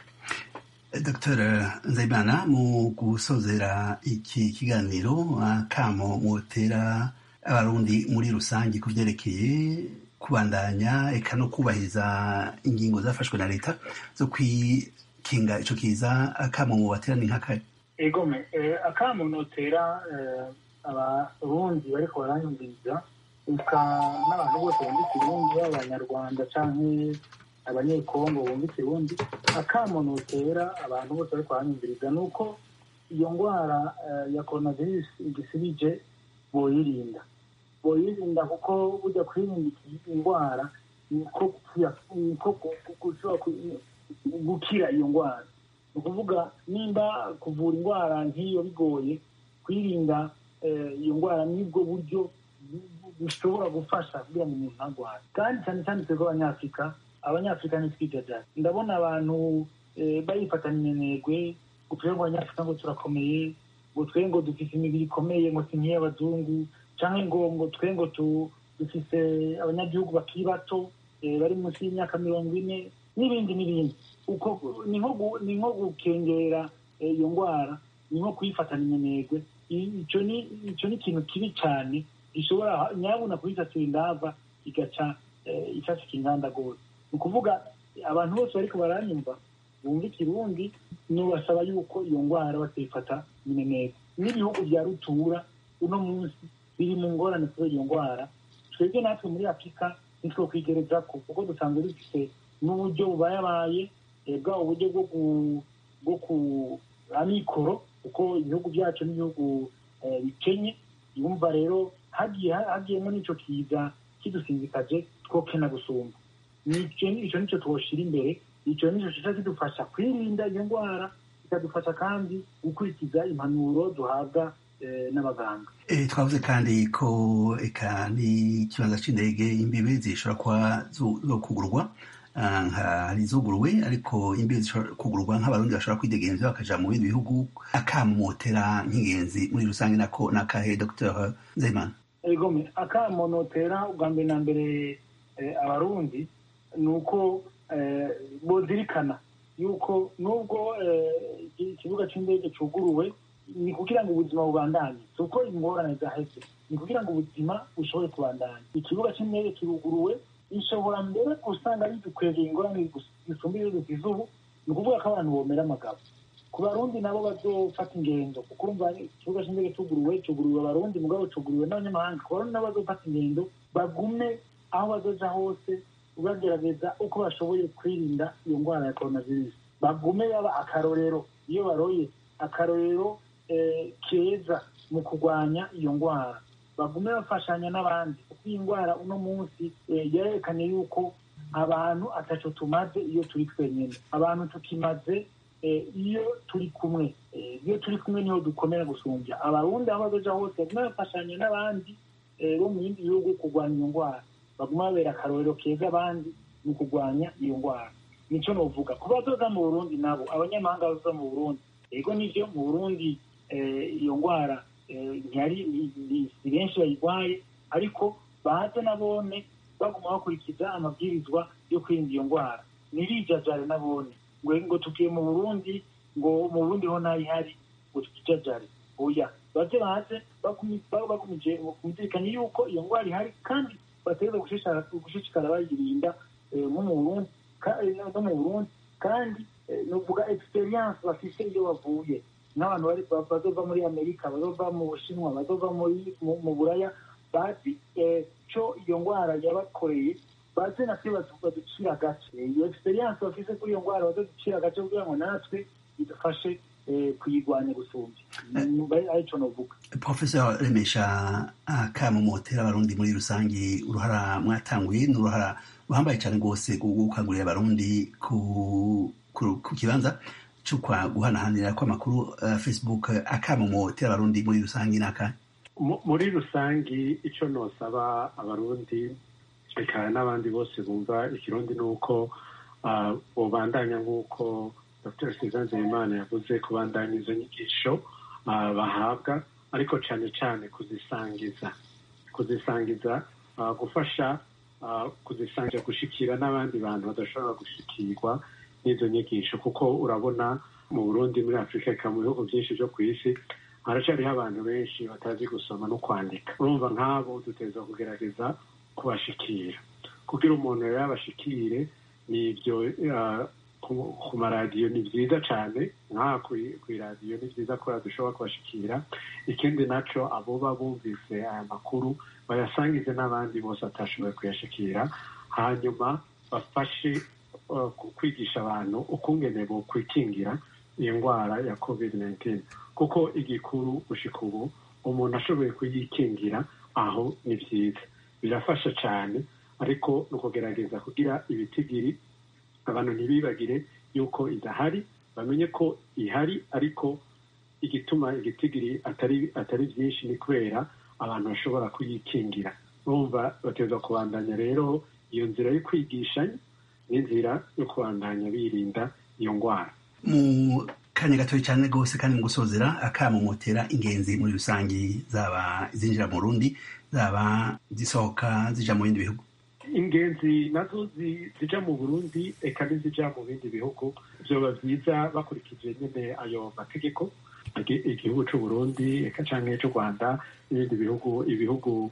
Dr Nzeyimana, mu gusozera iki kiganiro, akamo mwotera abarundi muri rusange ku vyerekeye kubandanya eka no kubahiriza ingingo zafashwe na leta zo kwikinga ico kiza, akamo mubatera ni nk'akahe? Egome, eh, akamo notera eh, abarundi bariko baranyumviriza, eka n'abantu bose bumva ikirundi, abanyarwanda canke abanyekongo bumva ikirundi, akamo notera abantu bose bariko baranyumviriza nuko iyo ndwara uh, ya coronavirus igisibije boyirinda boyirinda kuko burya kwirinda indwara niko gushobora gukira iyo ndwara. Ni ukuvuga nimba kuvura indwara nk'iyo bigoye, kwirinda iyo ndwara nibwo buryo bushobora gufasha kugira ngo umuntu arware. Kandi cyane cyane twebwe abanyafurika, abanyafurika ntitwijajaje. Ndabona abantu bayifatanya iminegwe, ngo twebwe abanyafurika ngo turakomeye, ngo twe ngo dufise imibiri ikomeye, ngo si nk'iy'abazungu, canke ngo ngo twe ngo dufise abanyagihugu bakiri bato bari munsi y'imyaka mirongo ine n'ibindi n'ibindi. Uko ni nko gukengera iyo ndwara, ni nko kuyifatana iminegwe. Ico ni ico ni ikintu kibi cyane gishobora nyabuna kuyisasira indava igaca ifasika inganda gose. Ni ukuvuga abantu bose bariko baranyumva bumva ikirundi, nobasaba yuko iyo ndwara batayifata iminegwe. N'ibihugu vya rutura uno munsi biri mu ngorane kubera iyo ndwara, twebwe natwe muri Afurika nitwo kwigerezako, kuko dusanzwe dufite n'uburyo bubayabaye bwa uburyo bwo ku amikoro, kuko ibihugu byacu n'ibihugu bikenye. Yumva rero hagiye hagiyemo n'ico kiza kidusinzikaje, twokena gusumba. Nico nico twoshira imbere, ico nico kiza kidufasha kwirinda iyo ndwara, ikadufasha kandi gukurikiza impanuro duhabwa n'abaganga. Eh, twavuze kandi ko eka ni ikibanza c'indege imbibe zishobora kuba zo kugurwa, hari izuguruwe, ariko imbibe zishobora kugurwa nk'abarundi bashobora kwidegemvya bakaja mu bindi bihugu. Akamotera nk'ingenzi muri rusange nako nakahe Dr Nzeyimana? Egome, akamonotera ubwa mbere na mbere abarundi nuko bozirikana yuko nubwo ikibuga c'indege cuguruwe, ni kugira ngo ubuzima bubandanye, suko ingorane zaheze, ni kugira ngo ubuzima bushobore kubandanya. Ikibuga c'indege kiruguruwe, ishobora mbere gusanga bidukwegeye ingorane zisumba izo dufise ubu. Ni ukuvuga ko abantu bomera amagabo. Ku barundi nabo bazofata ingendo, kuko urumva ikibuga c'indege cuguruwe, cuguruwe abarundi mugabo cuguruwe n'abanyamahanga. Ku barundi nabo bazofata ingendo, bagume aho bazoja hose bagerageza uko bashoboye kwirinda iyo ndwara ya coronavirus. Bagume yaba akarorero, iyo baroye akarorero keza mu kurwanya iyo ndwara, bagume bafashanya n'abandi, kuko iyi ndwara uno munsi yerekanye yuko abantu ataco tumaze iyo turi twenyene, abantu tukimaze iyo turi kumwe. Iyo turi kumwe niho dukomera gusumbya. Abarundi aho bazoja hose bagume bafashanya n'abandi bo mu bindi bihugu kurwanya iyo ndwara, baguma babera akarorero keza abandi mu kurwanya iyo ndwara. Nico novuga ku bazoza mu Burundi nabo, abanyamahanga bazoza mu Burundi, ego nivyo mu Burundi iyo ndwara ntiyari si benshi bayirwaye, ariko baze nabone baguma bakurikiza amabwirizwa yo kwirinda iyo ndwara, ntirijajare nabone ngo ngo tugiye mu Burundi ngo mu Burundi ho ntayihari ngo tukijajare. Oya, baze baze bagumije kumvikanye yuko iyo ndwara ihari, kandi bategereza gushishikara bayirinda nko mu Burundi no mu Burundi. Kandi novuga experience bafise iyo bavuye, n'abantu bari bazova muri Amerika, bazova mu Bushinwa, bazova muri mu Buraya, bazi co iyo ndwara yabakoreye, bazi natwe baducira agace. Iyo experience bafise kuri iyo ndwara baducira agace kugira ngo natwe bidufashe kuyirwanya gusumvya. Arico novuga. Professor Remesha, akamumotera abarundi muri rusangi, uruhara mwatanguye n'uruhara ruhambaye cane rwose gukangurira abarundi ku ku kibanza cyo kwa guhanahanira kw'amakuru Facebook. Akamumotera abarundi muri rusangi naka muri rusangi ico nosaba abarundi eka n'abandi bose bumva ikirundi nuko bobandanya nk'uko Doctor Suzanne Nzeyimana yavuze, kubandanya izo nyigisho bahabwa, ariko cane cane kuzisangiza kuzisangiza gufasha kuzisangiza gushikira n'abandi bantu badashobora gushikirwa n'izo nyigisho, kuko urabona mu Burundi, muri Afrika, eka mu bihugu byinshi byo ku isi haracariho abantu benshi batazi gusoma no kwandika. Urumva nk'abo duteza kugerageza kubashikira, kugira umuntu rero abashikire. N'ibyo ku maradiyo ni byiza cyane, nka kw'iradiyo ni byiza ko dushobora kubashikira. Ikindi naco abo babumvise aya makuru bayasangize n'abandi bose atashoboye kuyashikira, hanyuma bafashe kwigisha abantu ukungene bo kwikingira iyo ndwara ya covid nineteen, kuko igikuru gushika ubu umuntu ashoboye kuyikingira aho ni byiza, birafasha cyane. Ariko ni ukugerageza kugira ibitigiri abantu ntibibagire yuko idahari, bamenye ko ihari, ariko igituma igitigiri atari atari byinshi ni kubera abantu bashobora kuyikingira. Urumva bateza kubandanya rero iyo nzira yo kwigishanya n'inzira yo kubandanya birinda iyo ndwara. Mu kanya gatoya cyane rwose kandi mu gusozera, akamumotera ingenzi muri rusangi, zaba zinjira mu Burundi, zaba zisohoka zija mu bindi bihugu. Ingenzi nazo zija mu Burundi eka n'izija mu bindi bihugu, vyoba vyiza bakurikije nyene ayo mategeko igihugu c'u Burundi eka canke c'u Rwanda n'ibindi bihugu ibihugu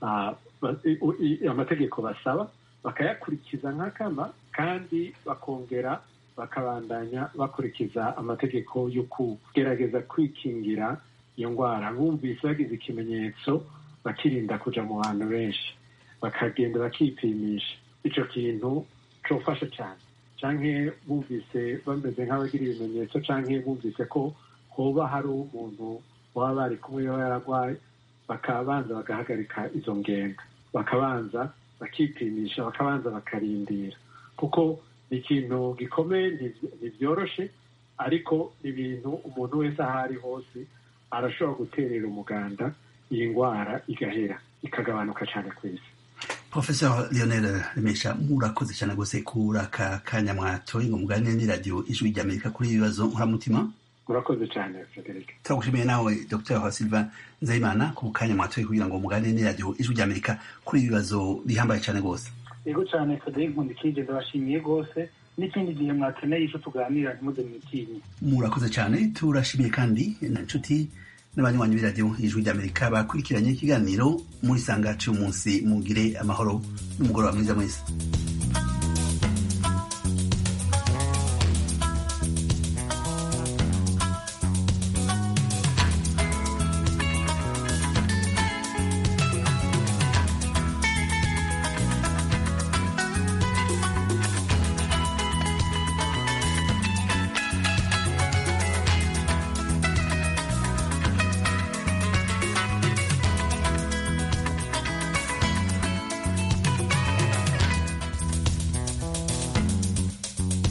amategeko basaba bakayakurikiza nk'akama, kandi bakongera bakabandanya bakurikiza amategeko yo kugerageza kwikingira iyo ndwara. Bumvise bagize ikimenyetso bakirinda kuja mu bantu benshi, bakagenda bakipimisha. Ico kintu cofasha cyane. Canke bumvise bameze nk'abagira ibimenyetso, canke bumvise ko hoba hari umuntu baba bari kumwe yaba yaragwaye, bakabanza bagahagarika izo ngendo, bakabanza bakipimisha, bakabanza bakarindira, kuko ni ikintu gikomeye, ntibyoroshe, ariko ibintu umuntu wese aho ari hose arashobora guterera umuganda, iyi ndwara igahera ikagabanuka cyane ku isi. Professor Lionel Remesha, murakoze cyane rwose kuri aka kanya mwatoye ngo muganire n'iradiyo Ijwi ry'Amerika kuri ibi bibazo nkuramutima. Murakoze cyane Frederic. Turagushimiye nawe Doctor Sylvain Nzeyimana ku kanya mwatoye kugira ngo muganire n'iradiyo Ijwi ry'Amerika kuri ibi bibazo bihambaye cyane rwose. Yego cyane Frederic, nkundikije ndabashimiye rwose, n'ikindi gihe mwakeneye ico tuganira ntimuze mwitinye. Murakoze cyane. Turashimiye kandi n'inshuti n'abanywanyi b'iradiyo Ijwi ry'Amerika bakurikiranye ikiganiro muri sanga cy'umunsi. Mugire amahoro n'umugoroba mwiza mwese.